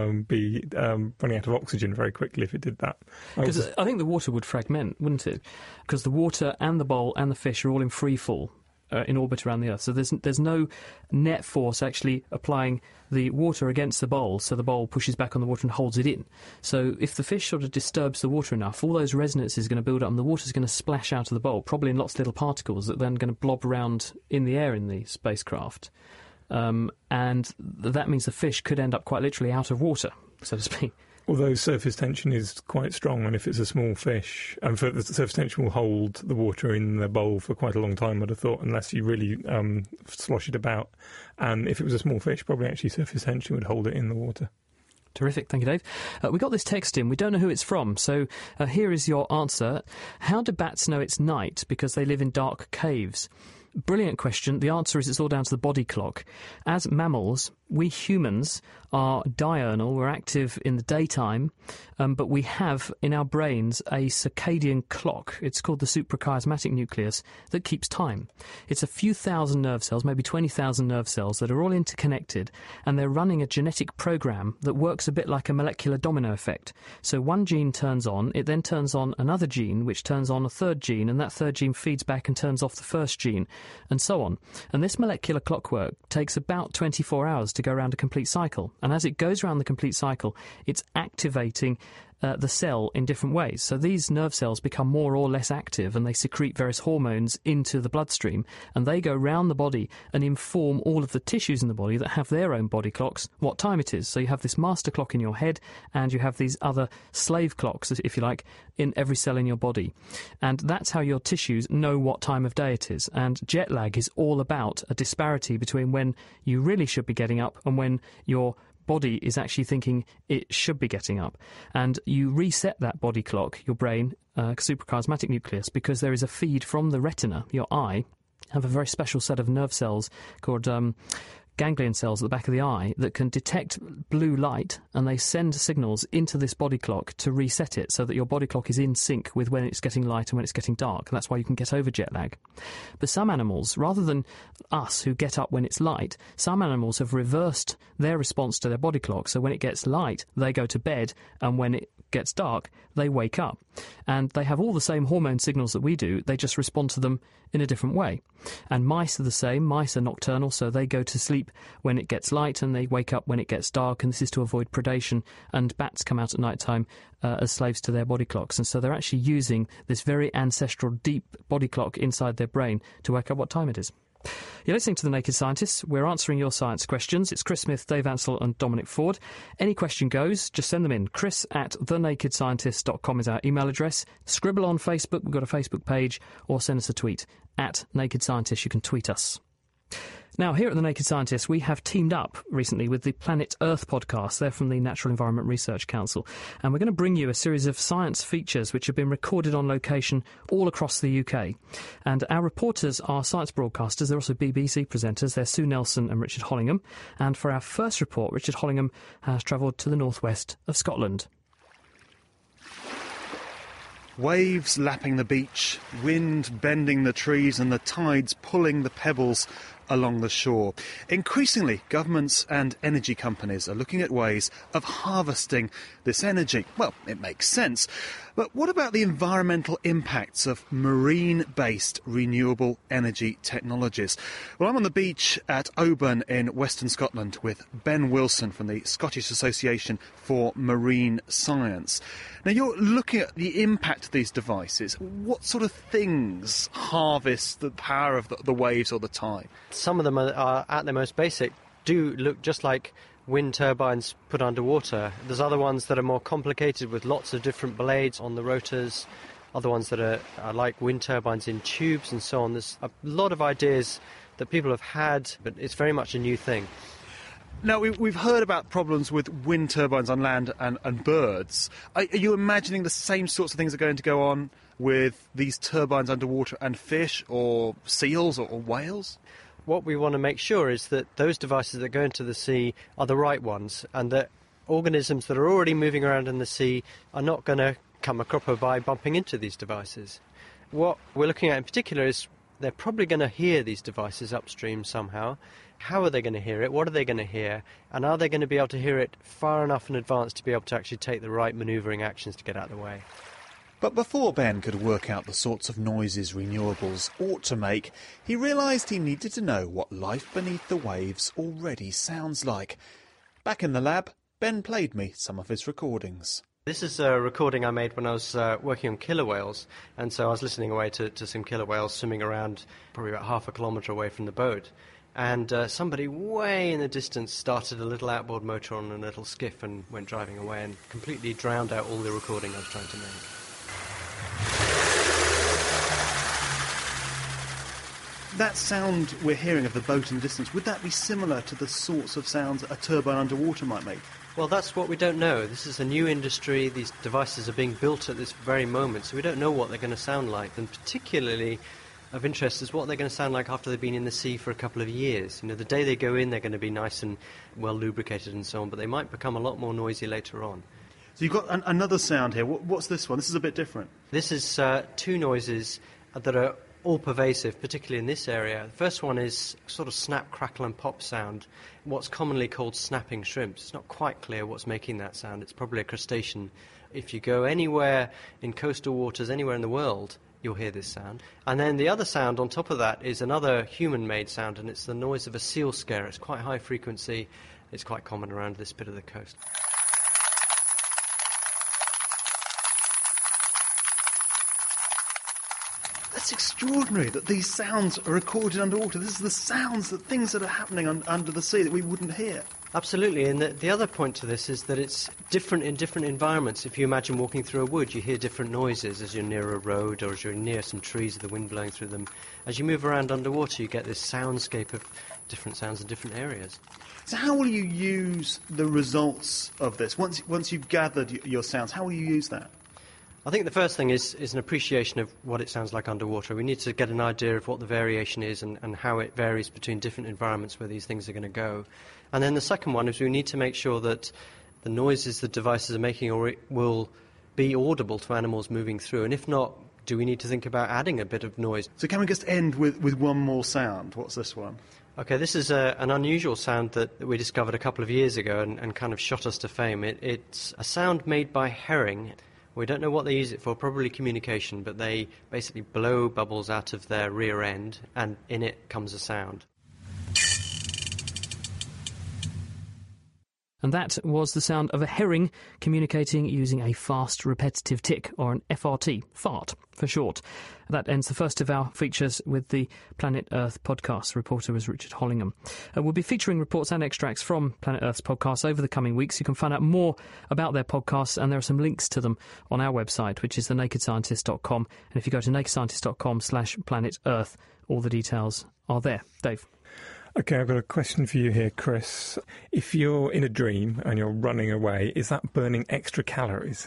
be running out of oxygen very quickly if it did that. Because I think the water would fragment, wouldn't it? Because the water and the bowl and the fish are all in free fall. In orbit around the Earth. So there's no net force actually applying the water against the bowl, so the bowl pushes back on the water and holds it in. So if the fish sort of disturbs the water enough, all those resonances are going to build up and the water's going to splash out of the bowl, probably in lots of little particles that are then going to blob around in the air in the spacecraft. And that means the fish could end up quite literally out of water, so to speak. Although surface tension is quite strong, and if it's a small fish, and the surface tension will hold the water in the bowl for quite a long time, I'd have thought, unless you really slosh it about. And if it was a small fish, probably actually surface tension would hold it in the water. Terrific, thank you, Dave. We got this text in. We don't know who it's from, so here is your answer. How do bats know it's night? Because they live in dark caves. Brilliant question. The answer is it's all down to the body clock. As mammals, we humans are diurnal. We're active in the daytime, but we have in our brains a circadian clock. It's called the suprachiasmatic nucleus that keeps time. It's a few thousand nerve cells, maybe 20,000 nerve cells that are all interconnected, and they're running a genetic program that works a bit like a molecular domino effect. So one gene turns on, it then turns on another gene, which turns on a third gene, and that third gene feeds back and turns off the first gene, and so on. And this molecular clockwork takes about 24 hours to go around a complete cycle. And as it goes around the complete cycle, it's activating the cell in different ways. So these nerve cells become more or less active, and they secrete various hormones into the bloodstream, and they go round the body and inform all of the tissues in the body that have their own body clocks what time it is. So you have this master clock in your head, and you have these other slave clocks, if you like, in every cell in your body. And that's how your tissues know what time of day it is. And jet lag is all about a disparity between when you really should be getting up and when your body is actually thinking it should be getting up. And you reset that body clock, your brain, suprachiasmatic nucleus, because there is a feed from the retina, your eye, have a very special set of nerve cells called ganglion cells at the back of the eye that can detect blue light, and they send signals into this body clock to reset it so that your body clock is in sync with when it's getting light and when it's getting dark. And that's why you can get over jet lag. But some animals, rather than us who get up when it's light, some animals have reversed their response to their body clock. So when it gets light, they go to bed, and when it gets dark, they wake up. And they have all the same hormone signals that we do, they just respond to them in a different way. And mice are the same. Mice are nocturnal, so they go to sleep when it gets light and they wake up when it gets dark, and this is to avoid predation. And bats come out at night time as slaves to their body clocks, and so they're actually using this very ancestral deep body clock inside their brain to work out what time it is. You're listening to The Naked Scientists. We're answering your science questions. It's Chris Smith, Dave Ansell and Dominic Ford. Any question goes, just send them in. chris@thenakedscientist.com is our email address. Scribble on Facebook, we've got a Facebook page, or send us a tweet at Naked Scientists. You can tweet us. Now, here at The Naked Scientists, we have teamed up recently with the Planet Earth podcast. They're from the Natural Environment Research Council. And we're going to bring you a series of science features which have been recorded on location all across the UK. And our reporters are science broadcasters. They're also BBC presenters. They're Sue Nelson and Richard Hollingham. And for our first report, Richard Hollingham has travelled to the northwest of Scotland. Waves lapping the beach, wind bending the trees, and the tides pulling the pebbles along the shore. Increasingly, governments and energy companies are looking at ways of harvesting this energy. Well, it makes sense. But what about the environmental impacts of marine-based renewable energy technologies? Well, I'm on the beach at Oban in Western Scotland with Ben Wilson from the Scottish Association for Marine Science. Now, you're looking at the impact of these devices. What sort of things harvest the power of the waves or the tide? Some of them are at their most basic, do look just like wind turbines put underwater. There's other ones that are more complicated with lots of different blades on the rotors, other ones that are like wind turbines in tubes and so on. There's a lot of ideas that people have had, but it's very much a new thing. Now, we've heard about problems with wind turbines on land and birds. Are you imagining the same sorts of things are going to go on with these turbines underwater and fish or seals or whales? What we want to make sure is that those devices that go into the sea are the right ones, and that organisms that are already moving around in the sea are not going to come a cropper by bumping into these devices. What we're looking at in particular is they're probably going to hear these devices upstream somehow. How are they going to hear it? What are they going to hear? And are they going to be able to hear it far enough in advance to be able to actually take the right manoeuvring actions to get out of the way? But before Ben could work out the sorts of noises renewables ought to make, he realised he needed to know what life beneath the waves already sounds like. Back in the lab, Ben played me some of his recordings. This is a recording I made when I was working on killer whales, and so I was listening away to some killer whales swimming around probably about half a kilometre away from the boat. And somebody way in the distance started a little outboard motor on a little skiff and went driving away and completely drowned out all the recording I was trying to make. That sound we're hearing of the boat in the distance, would that be similar to the sorts of sounds a turbine underwater might make? Well, that's what we don't know. This is a new industry. These devices are being built at this very moment, so we don't know what they're going to sound like. And particularly of interest is what they're going to sound like after they've been in the sea for a couple of years. You know, the day they go in, they're going to be nice and well lubricated and so on, but they might become a lot more noisy later on. So you've got another sound here. What's this one? This is a bit different. This is two noises that are all pervasive, particularly in this area. The first one is sort of snap, crackle and pop sound, what's commonly called snapping shrimps. It's not quite clear what's making that sound. It's probably a crustacean. If you go anywhere in coastal waters, anywhere in the world, you'll hear this sound. And then the other sound on top of that is another human-made sound, and it's the noise of a seal scare. It's quite high frequency. It's quite common around this bit of the coast. That's extraordinary that these sounds are recorded underwater. This is the sounds, things that are happening under the sea that we wouldn't hear. Absolutely, and the other point to this is that it's different in different environments. If you imagine walking through a wood, you hear different noises as you're near a road or as you're near some trees with the wind blowing through them. As you move around underwater, you get this soundscape of different sounds in different areas. So how will you use the results of this? Once you've gathered your sounds, how will you use that? I think the first thing is an appreciation of what it sounds like underwater. We need to get an idea of what the variation is and how it varies between different environments where these things are going to go. And then the second one is we need to make sure that the noises the devices are making will be audible to animals moving through. And if not, do we need to think about adding a bit of noise? So can we just end with one more sound? What's this one? Okay, this is an unusual sound that we discovered a couple of years ago and kind of shot us to fame. It's a sound made by herring. We don't know what they use it for, probably communication, but they basically blow bubbles out of their rear end, and in it comes a sound. And that was the sound of a herring communicating using a fast repetitive tick, or an FRT, fart for short. That ends the first of our features with the Planet Earth podcast. The reporter was Richard Hollingham. We'll be featuring reports and extracts from Planet Earth's podcasts over the coming weeks. You can find out more about their podcasts, and there are some links to them on our website, which is thenakedscientist.com. And if you go to nakedscientist.com/Planet Earth, all the details are there. Dave. OK, I've got a question for you here, Chris. If you're in a dream and you're running away, is that burning extra calories?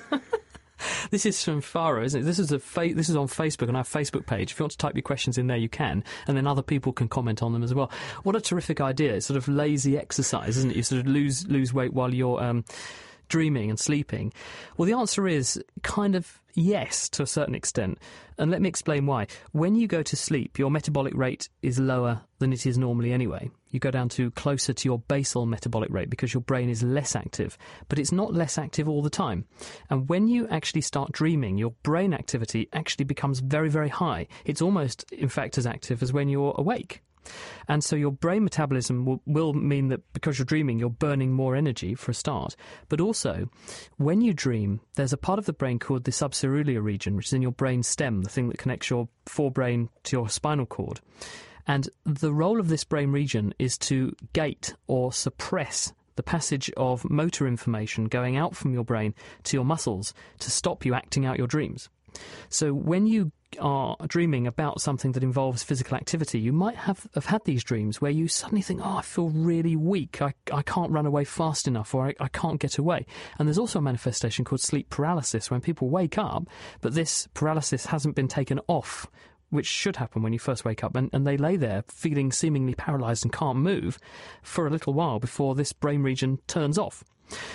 This is from Farah, isn't it? This is on Facebook, on our Facebook page. If you want to type your questions in there, you can, and then other people can comment on them as well. What a terrific idea. It's sort of lazy exercise, isn't it? You sort of lose weight while you're dreaming and sleeping. Well, the answer is kind of yes, to a certain extent. And let me explain why. When you go to sleep, your metabolic rate is lower than it is normally anyway. You go down to closer to your basal metabolic rate because your brain is less active. But it's not less active all the time. And when you actually start dreaming, your brain activity actually becomes very, very high. It's almost, in fact, as active as when you're awake. And so your brain metabolism will mean that because you're dreaming, you're burning more energy for a start. But also, when you dream, there's a part of the brain called the subcerulear region, which is in your brain stem, the thing that connects your forebrain to your spinal cord. And the role of this brain region is to gate or suppress the passage of motor information going out from your brain to your muscles to stop you acting out your dreams. So when you are dreaming about something that involves physical activity, you might have had these dreams where you suddenly think, I feel really weak, I can't run away fast enough, or I can't get away. And there's also a manifestation called sleep paralysis, when people wake up, but this paralysis hasn't been taken off, which should happen when you first wake up, and they lay there feeling seemingly paralysed and can't move for a little while before this brain region turns off.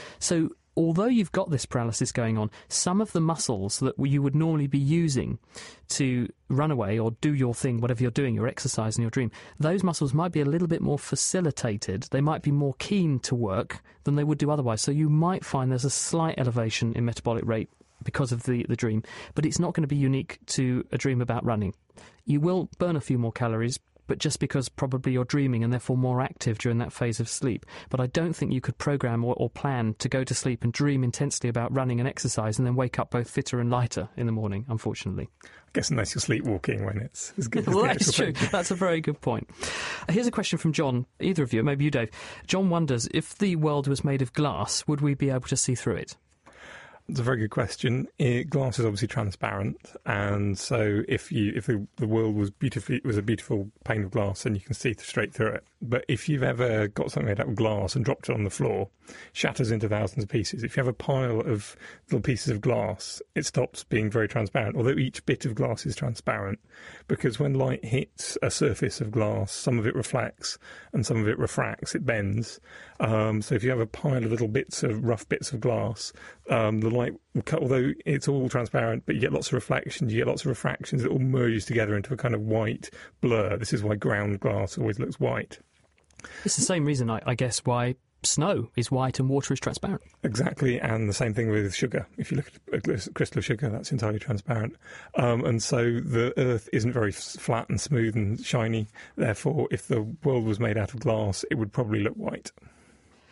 So although you've got this paralysis going on, some of the muscles that you would normally be using to run away or do your thing, whatever you're doing, your exercise in your dream, those muscles might be a little bit more facilitated. They might be more keen to work than they would do otherwise. So you might find there's a slight elevation in metabolic rate because of the dream, but it's not going to be unique to a dream about running. You will burn a few more calories, but just because probably you're dreaming and therefore more active during that phase of sleep. But I don't think you could program or plan to go to sleep and dream intensely about running and exercise and then wake up both fitter and lighter in the morning, unfortunately. I guess unless you're sleepwalking when it's as good as well, that's true. That's a very good point. Here's a question from John. Either of you, maybe you, Dave. John wonders, if the world was made of glass, would we be able to see through it? It's a very good question. Glass is obviously transparent, and so if the world was a beautiful pane of glass, then you can see straight through it. But if you've ever got something made out of glass and dropped it on the floor, it shatters into thousands of pieces. If you have a pile of little pieces of glass, it stops being very transparent, although each bit of glass is transparent, because when light hits a surface of glass, some of it reflects and some of it refracts, it bends. So if you have a pile of little rough bits of glass, the light will cut, although it's all transparent, but you get lots of reflections, you get lots of refractions, it all merges together into a kind of white blur. This is why ground glass always looks white. It's the same reason, I guess, why snow is white and water is transparent. Exactly, and the same thing with sugar. If you look at a crystal of sugar, that's entirely transparent. And so the Earth isn't very flat and smooth and shiny. Therefore, if the world was made out of glass, it would probably look white.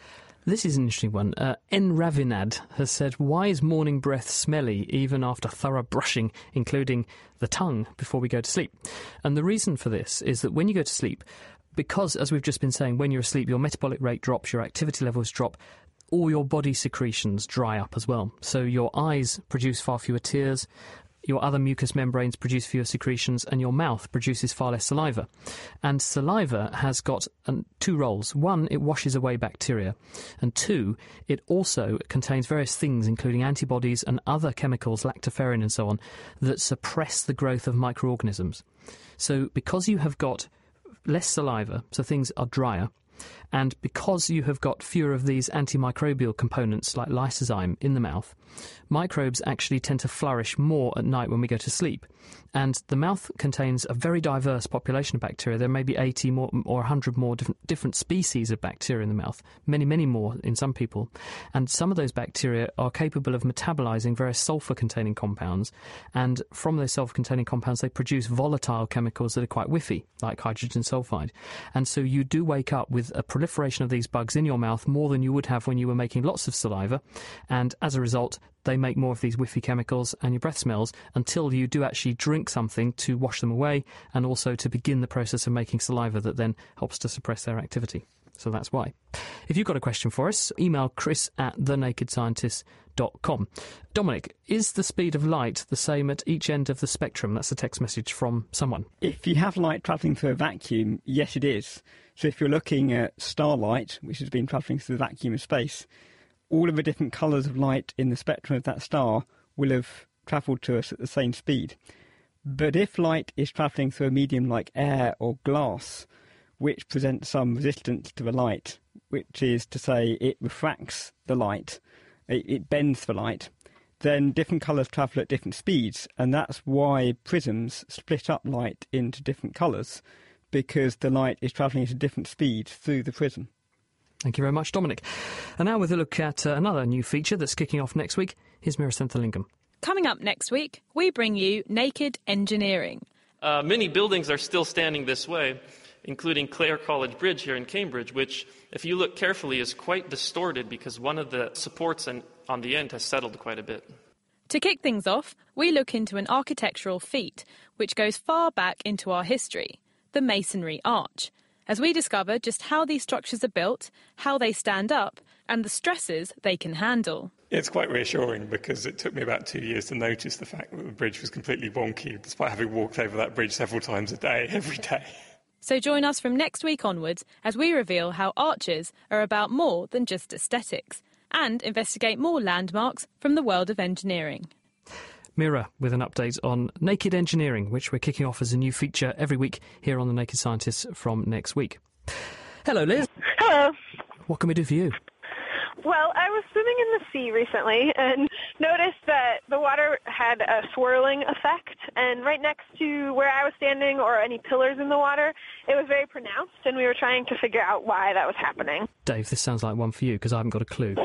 This is an interesting one. N. Ravinad has said, why is morning breath smelly even after thorough brushing, including the tongue, before we go to sleep? And the reason for this is that when you go to sleep, because, as we've just been saying, when you're asleep, your metabolic rate drops, your activity levels drop, all your body secretions dry up as well. So your eyes produce far fewer tears, your other mucous membranes produce fewer secretions, and your mouth produces far less saliva. And saliva has got two roles. One, it washes away bacteria. And two, it also contains various things, including antibodies and other chemicals, lactoferrin and so on, that suppress the growth of microorganisms. So because you have got less saliva, so things are drier, and because you have got fewer of these antimicrobial components like lysozyme in the mouth, microbes actually tend to flourish more at night when we go to sleep. And the mouth contains a very diverse population of bacteria. There may be 80 more or 100 more different species of bacteria in the mouth, many, many more in some people. And some of those bacteria are capable of metabolizing various sulfur-containing compounds. And from those sulfur-containing compounds, they produce volatile chemicals that are quite whiffy, like hydrogen sulfide. And so you do wake up with a proliferation of these bugs in your mouth more than you would have when you were making lots of saliva. And as a result, they make more of these whiffy chemicals and your breath smells until you do actually drink something to wash them away and also to begin the process of making saliva that then helps to suppress their activity. So that's why. If you've got a question for us, email chris@thenakedscientist.com. Dominic, is the speed of light the same at each end of the spectrum? That's a text message from someone. If you have light travelling through a vacuum, yes, it is. So if you're looking at starlight, which has been travelling through the vacuum of space, all of the different colours of light in the spectrum of that star will have travelled to us at the same speed. But if light is travelling through a medium like air or glass, which presents some resistance to the light, which is to say it refracts the light, it bends the light, then different colours travel at different speeds, and that's why prisms split up light into different colours, because the light is travelling at a different speed through the prism. Thank you very much, Dominic. And now with a look at another new feature that's kicking off next week, here's Mira Senthilingam. Coming up next week, we bring you Naked Engineering. Many buildings are still standing this way, including Clare College Bridge here in Cambridge, which, if you look carefully, is quite distorted because one of the supports on the end has settled quite a bit. To kick things off, we look into an architectural feat which goes far back into our history, the Masonry Arch, as we discover just how these structures are built, how they stand up, and the stresses they can handle. It's quite reassuring because it took me about 2 years to notice the fact that the bridge was completely wonky, despite having walked over that bridge several times a day, every day. So join us from next week onwards as we reveal how arches are about more than just aesthetics and investigate more landmarks from the world of engineering. Mira with an update on Naked Engineering, which we're kicking off as a new feature every week here on The Naked Scientists from next week. Hello, Liz. Hello. What can we do for you? Well, I was swimming in the sea recently and noticed that the water had a swirling effect, and right next to where I was standing or any pillars in the water, it was very pronounced, and we were trying to figure out why that was happening. Dave, this sounds like one for you because I haven't got a clue.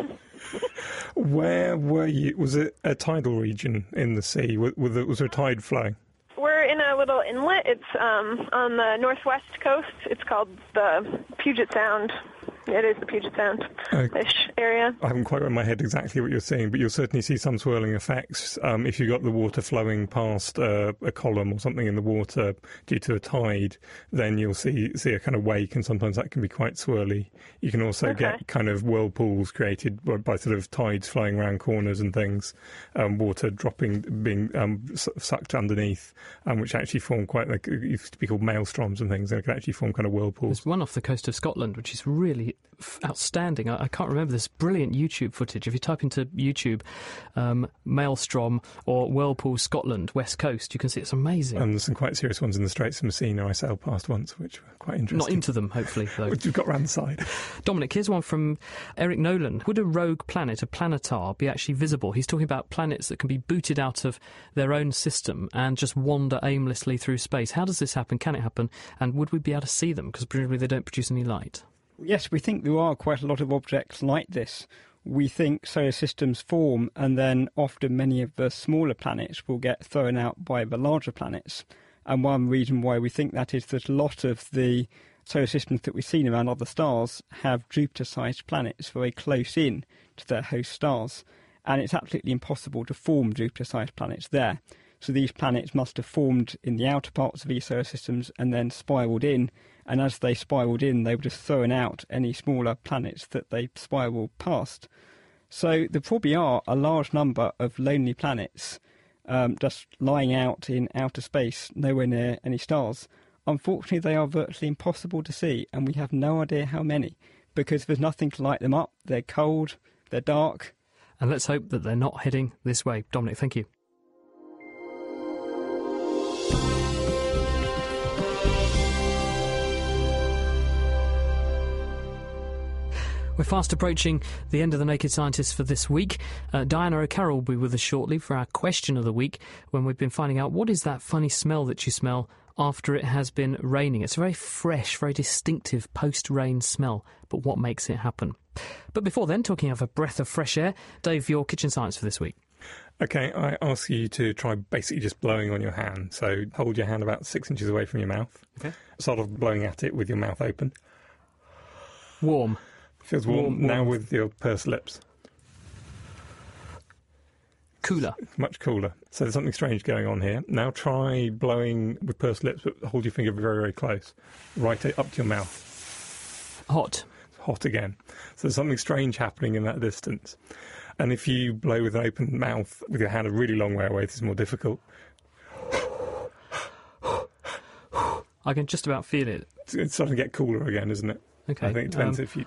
Where were you? Was it a tidal region in the sea? Was there a tide flow? We're in a little inlet. It's on the northwest coast. It's called the Puget Sound. It is the Puget Sound-ish area. I haven't quite got in my head exactly what you're saying, but you'll certainly see some swirling effects if you've got the water flowing past a column or something in the water due to a tide. Then you'll see a kind of wake, and sometimes that can be quite swirly. You can also get kind of whirlpools created by sort of tides flying around corners and things, water dropping, being sucked underneath, which actually form quite like it used to be called maelstroms and things, and it can actually form kind of whirlpools. There's one off the coast of Scotland, which is really outstanding. I can't remember this brilliant YouTube footage. If you type into YouTube Maelstrom or Whirlpool Scotland, West Coast, you can see it's amazing. And there's some quite serious ones in the Straits of Messina I sailed past once, which were quite interesting. Not into them, hopefully, though. Which you've got round the side. Dominic, here's one from Eric Nolan. Would a rogue planet, a planetar, be actually visible? He's talking about planets that can be booted out of their own system and just wander aimlessly through space. How does this happen? Can it happen? And would we be able to see them? Because presumably they don't produce any light. Yes, we think there are quite a lot of objects like this. We think solar systems form, and then often many of the smaller planets will get thrown out by the larger planets. And one reason why we think that is that a lot of the solar systems that we've seen around other stars have Jupiter-sized planets very close in to their host stars, and it's absolutely impossible to form Jupiter-sized planets there. So these planets must have formed in the outer parts of these solar systems and then spiralled in, and as they spiralled in, they would have thrown out any smaller planets that they spiraled past. So there probably are a large number of lonely planets just lying out in outer space, nowhere near any stars. Unfortunately, they are virtually impossible to see, and we have no idea how many, because there's nothing to light them up. They're cold, they're dark. And let's hope that they're not heading this way. Dominic, thank you. We're fast approaching the end of The Naked Scientist for this week. Diana O'Carroll will be with us shortly for our question of the week, when we've been finding out what is that funny smell that you smell after it has been raining. It's a very fresh, very distinctive post-rain smell, but what makes it happen? But before then, talking of a breath of fresh air, Dave, your kitchen science for this week. OK, I ask you to try basically just blowing on your hand. So hold your hand about 6 inches away from your mouth. Okay. Sort of blowing at it with your mouth open. Warm. Feels warm. Now with your pursed lips. Cooler. Much cooler. So there's something strange going on here. Now try blowing with pursed lips, but hold your finger very, very close. Right up to your mouth. Hot. Hot again. So there's something strange happening in that distance. And if you blow with an open mouth with your hand a really long way away, this is more difficult. I can just about feel it. It's starting to get cooler again, isn't it? Okay. I think it depends if you...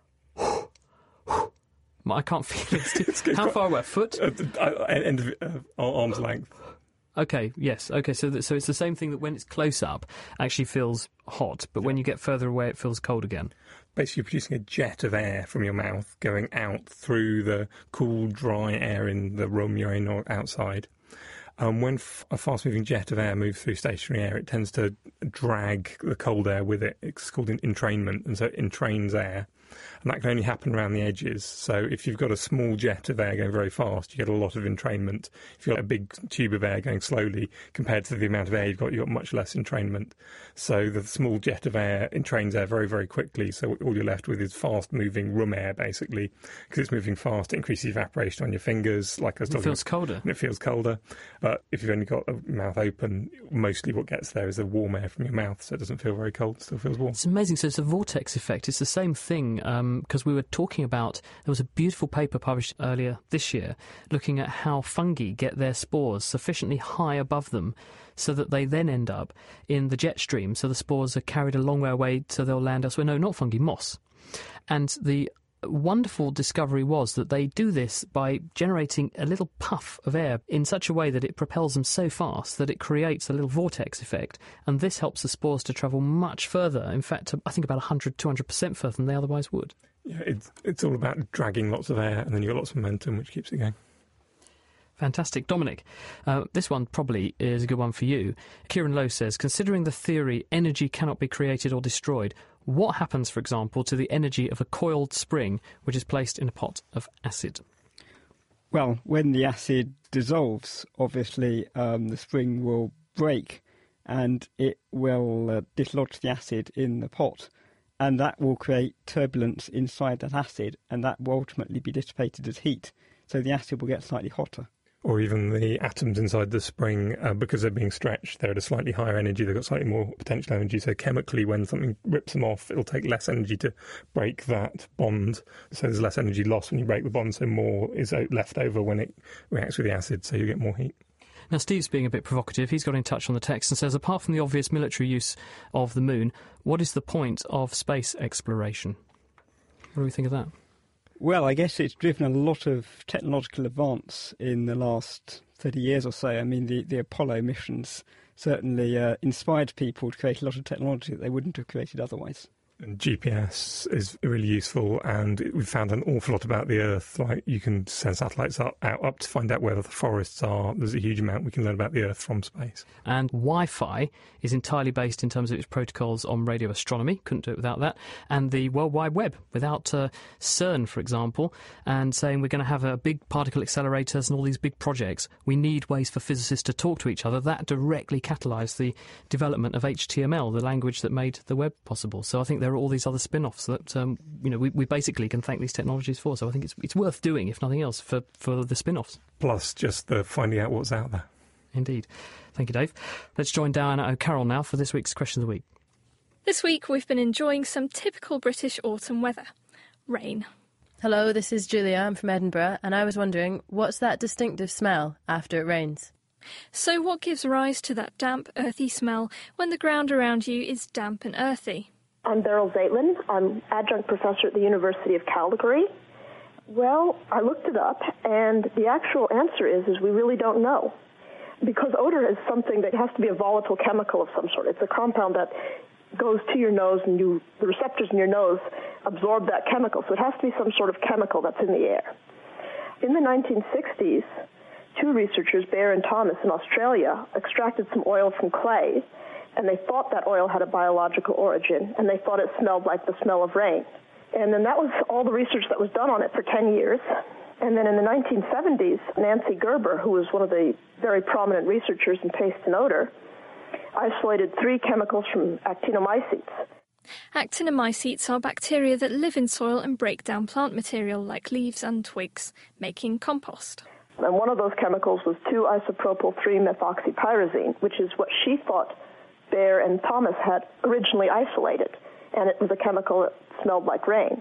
I can't feel it. How far away? A foot? End of arm's length. Okay, yes. Okay, so it's the same thing, that when it's close up, actually feels hot, but when you get further away, it feels cold again. Basically, you're producing a jet of air from your mouth going out through the cool, dry air in the room you're in or outside. When a fast-moving jet of air moves through stationary air, it tends to drag the cold air with it. It's called entrainment, and so it entrains air. And that can only happen around the edges. So if you've got a small jet of air going very fast, you get a lot of entrainment. If you've got a big tube of air going slowly, compared to the amount of air you've got much less entrainment. So the small jet of air entrains air very, very quickly. So all you're left with is fast-moving room air, basically. Because it's moving fast, it increases evaporation on your fingers. Like I was talking about. It feels colder. And it feels colder. But if you've only got a mouth open, mostly what gets there is the warm air from your mouth. So it doesn't feel very cold, it still feels warm. It's amazing. So it's a vortex effect. It's the same thing. Because we were talking about, there was a beautiful paper published earlier this year looking at how fungi get their spores sufficiently high above them so that they then end up in the jet stream, so the spores are carried a long way away so they'll land elsewhere. No, not fungi, moss. And the wonderful discovery was that they do this by generating a little puff of air in such a way that it propels them so fast that it creates a little vortex effect, and this helps the spores to travel much further, in fact I think about 100-200% further than they otherwise would. Yeah, it's all about dragging lots of air, and then you've got lots of momentum, which keeps it going. Fantastic. Dominic, this one probably is a good one for you. Kieran Lowe says, considering the theory energy cannot be created or destroyed, what happens, for example, to the energy of a coiled spring which is placed in a pot of acid? Well, when the acid dissolves, obviously the spring will break and it will dislodge the acid in the pot, and that will create turbulence inside that acid, and that will ultimately be dissipated as heat, so the acid will get slightly hotter. Or even the atoms inside the spring, because they're being stretched, they're at a slightly higher energy, they've got slightly more potential energy, so chemically when something rips them off, it'll take less energy to break that bond, so there's less energy lost when you break the bond, so more is left over when it reacts with the acid, so you get more heat. Now, Steve's being a bit provocative. He's got in touch on the text and says, apart from the obvious military use of the moon, what is the point of space exploration? What do we think of that? Well, I guess it's driven a lot of technological advance in the last 30 years or so. I mean, the Apollo missions certainly inspired people to create a lot of technology that they wouldn't have created otherwise. And GPS is really useful, and we've found an awful lot about the Earth. Like, you can send satellites up to find out where the forests are. There's a huge amount we can learn about the Earth from space. And Wi-Fi is entirely based in terms of its protocols on radio astronomy. Couldn't do it without that. And the World Wide Web, without CERN, for example, and saying we're going to have a big particle accelerators and all these big projects. We need ways for physicists to talk to each other. That directly catalysed the development of HTML, the language that made the web possible. So I think there are all these other spin-offs that we basically can thank these technologies for. So I think it's worth doing, if nothing else, for the spin-offs. Plus just the finding out what's out there. Indeed. Thank you, Dave. Let's join Diana O'Carroll now for this week's Question of the Week. This week we've been enjoying some typical British autumn weather. Rain. Hello, this is Julia. I'm from Edinburgh, and I was wondering, what's that distinctive smell after it rains? So what gives rise to that damp, earthy smell when the ground around you is damp and earthy? I'm Beryl Zeitlin. I'm adjunct professor at the University of Calgary. Well, I looked it up, and the actual answer is we really don't know. Because odor is something that has to be a volatile chemical of some sort. It's a compound that goes to your nose, and the receptors in your nose absorb that chemical. So it has to be some sort of chemical that's in the air. In the 1960s, two researchers, Bayer and Thomas in Australia, extracted some oil from clay, and they thought that oil had a biological origin, and they thought it smelled like the smell of rain. And then that was all the research that was done on it for 10 years. And then in the 1970s, Nancy Gerber, who was one of the very prominent researchers in taste and odor, isolated 3 chemicals from actinomycetes. Actinomycetes are bacteria that live in soil and break down plant material like leaves and twigs, making compost. And one of those chemicals was 2-isopropyl-3-methoxypyrazine, which is what she thought Bayer and Thomas had originally isolated, and it was a chemical that smelled like rain.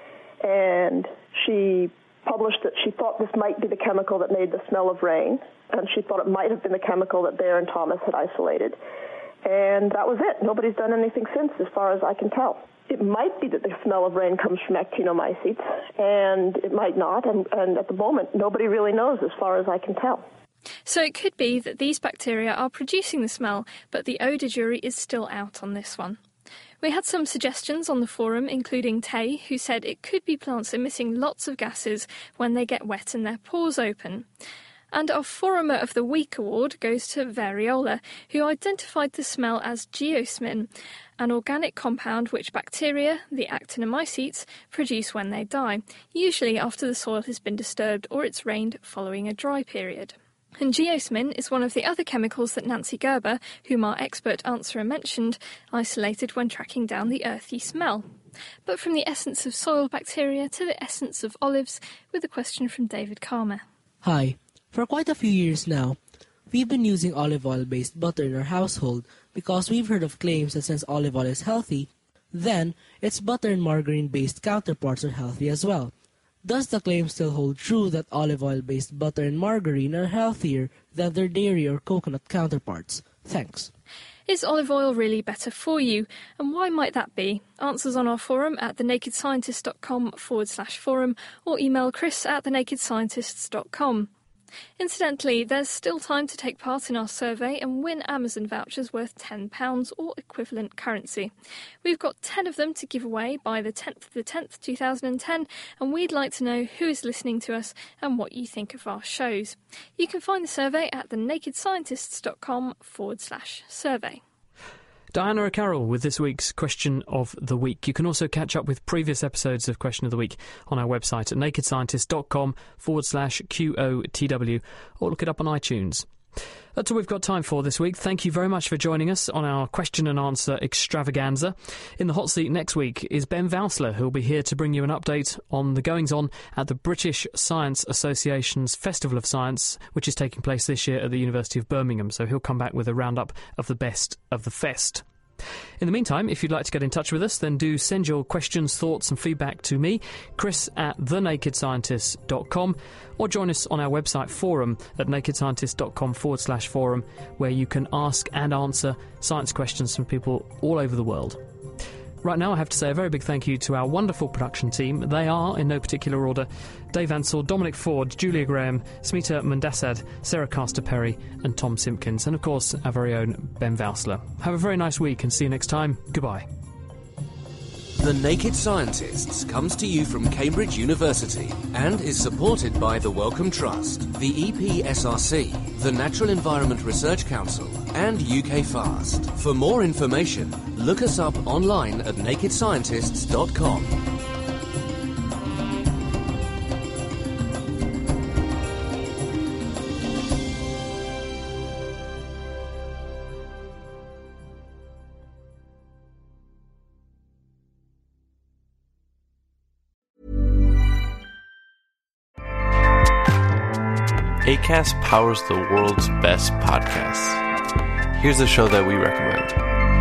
And she published that she thought this might be the chemical that made the smell of rain, and she thought it might have been the chemical that Bayer and Thomas had isolated. And that was it. Nobody's done anything since, as far as I can tell. It might be that the smell of rain comes from actinomycetes, and it might not, and at the moment, nobody really knows, as far as I can tell. So it could be that these bacteria are producing the smell, but the odour jury is still out on this one. We had some suggestions on the forum, including Tay, who said it could be plants emitting lots of gases when they get wet and their pores open. And our Forumer of the Week award goes to Variola, who identified the smell as geosmin, an organic compound which bacteria, the actinomycetes, produce when they die, usually after the soil has been disturbed or it's rained following a dry period. And geosmin is one of the other chemicals that Nancy Gerber, whom our expert answerer mentioned, isolated when tracking down the earthy smell. But from the essence of soil bacteria to the essence of olives, with a question from David Karma. Hi. For quite a few years now, we've been using olive oil-based butter in our household because we've heard of claims that since olive oil is healthy, then its butter and margarine-based counterparts are healthy as well. Does the claim still hold true that olive oil-based butter and margarine are healthier than their dairy or coconut counterparts? Thanks. Is olive oil really better for you? And why might that be? Answers on our forum at thenakedscientist.com/forum or email chris@thenakedscientists.com. Incidentally, there's still time to take part in our survey and win Amazon vouchers worth £10 or equivalent currency. We've got 10 of them to give away by the 10th of the 10th, 2010, and we'd like to know who is listening to us and what you think of our shows. You can find the survey at thenakedscientists.com/survey. Diana O'Carroll with this week's Question of the Week. You can also catch up with previous episodes of Question of the Week on our website at nakedscientist.com/QOTW or look it up on iTunes. That's all we've got time for this week. Thank you very much for joining us on our question and answer extravaganza. In the hot seat next week is Ben Valsler, who will be here to bring you an update on the goings-on at the British Science Association's Festival of Science, which is taking place this year at the University of Birmingham. So he'll come back with a roundup of the best of the fest. In the meantime, if you'd like to get in touch with us, then do send your questions, thoughts and feedback to me, chris@thenakedscientist.com, or join us on our website forum at nakedscientist.com/forum, where you can ask and answer science questions from people all over the world. Right now, I have to say a very big thank you to our wonderful production team. They are, in no particular order, Dave Ansell, Dominic Ford, Julia Graham, Smita Mandasad, Sarah Caster-Perry and Tom Simpkins, and of course our very own Ben Valsler. Have a very nice week and see you next time. Goodbye. The Naked Scientists comes to you from Cambridge University and is supported by the Wellcome Trust, the EPSRC, the Natural Environment Research Council, and UK FAST. For more information, look us up online at nakedscientists.com. Acast powers the world's best podcasts. Here's a show that we recommend.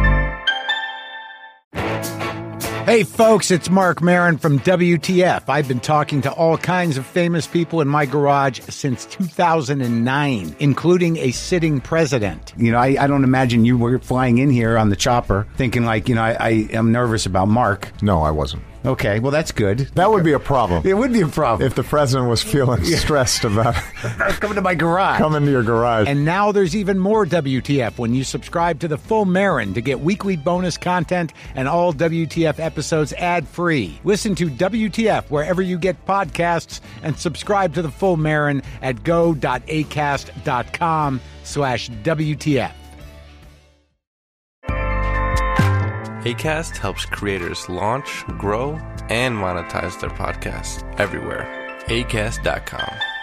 Hey folks, it's Mark Maron from WTF. I've been talking to all kinds of famous people in my garage since 2009, including a sitting president. You know, I don't imagine you were flying in here on the chopper thinking like, I am nervous about Mark. No, I wasn't. Okay, well, that's good. That would be a problem. It would be a problem. If the president was feeling stressed about coming to my garage. Coming to your garage. And now there's even more WTF when you subscribe to the Full Marin to get weekly bonus content and all WTF episodes ad-free. Listen to WTF wherever you get podcasts and subscribe to the Full Marin at go.acast.com/WTF. Acast helps creators launch, grow, and monetize their podcasts everywhere. Acast.com.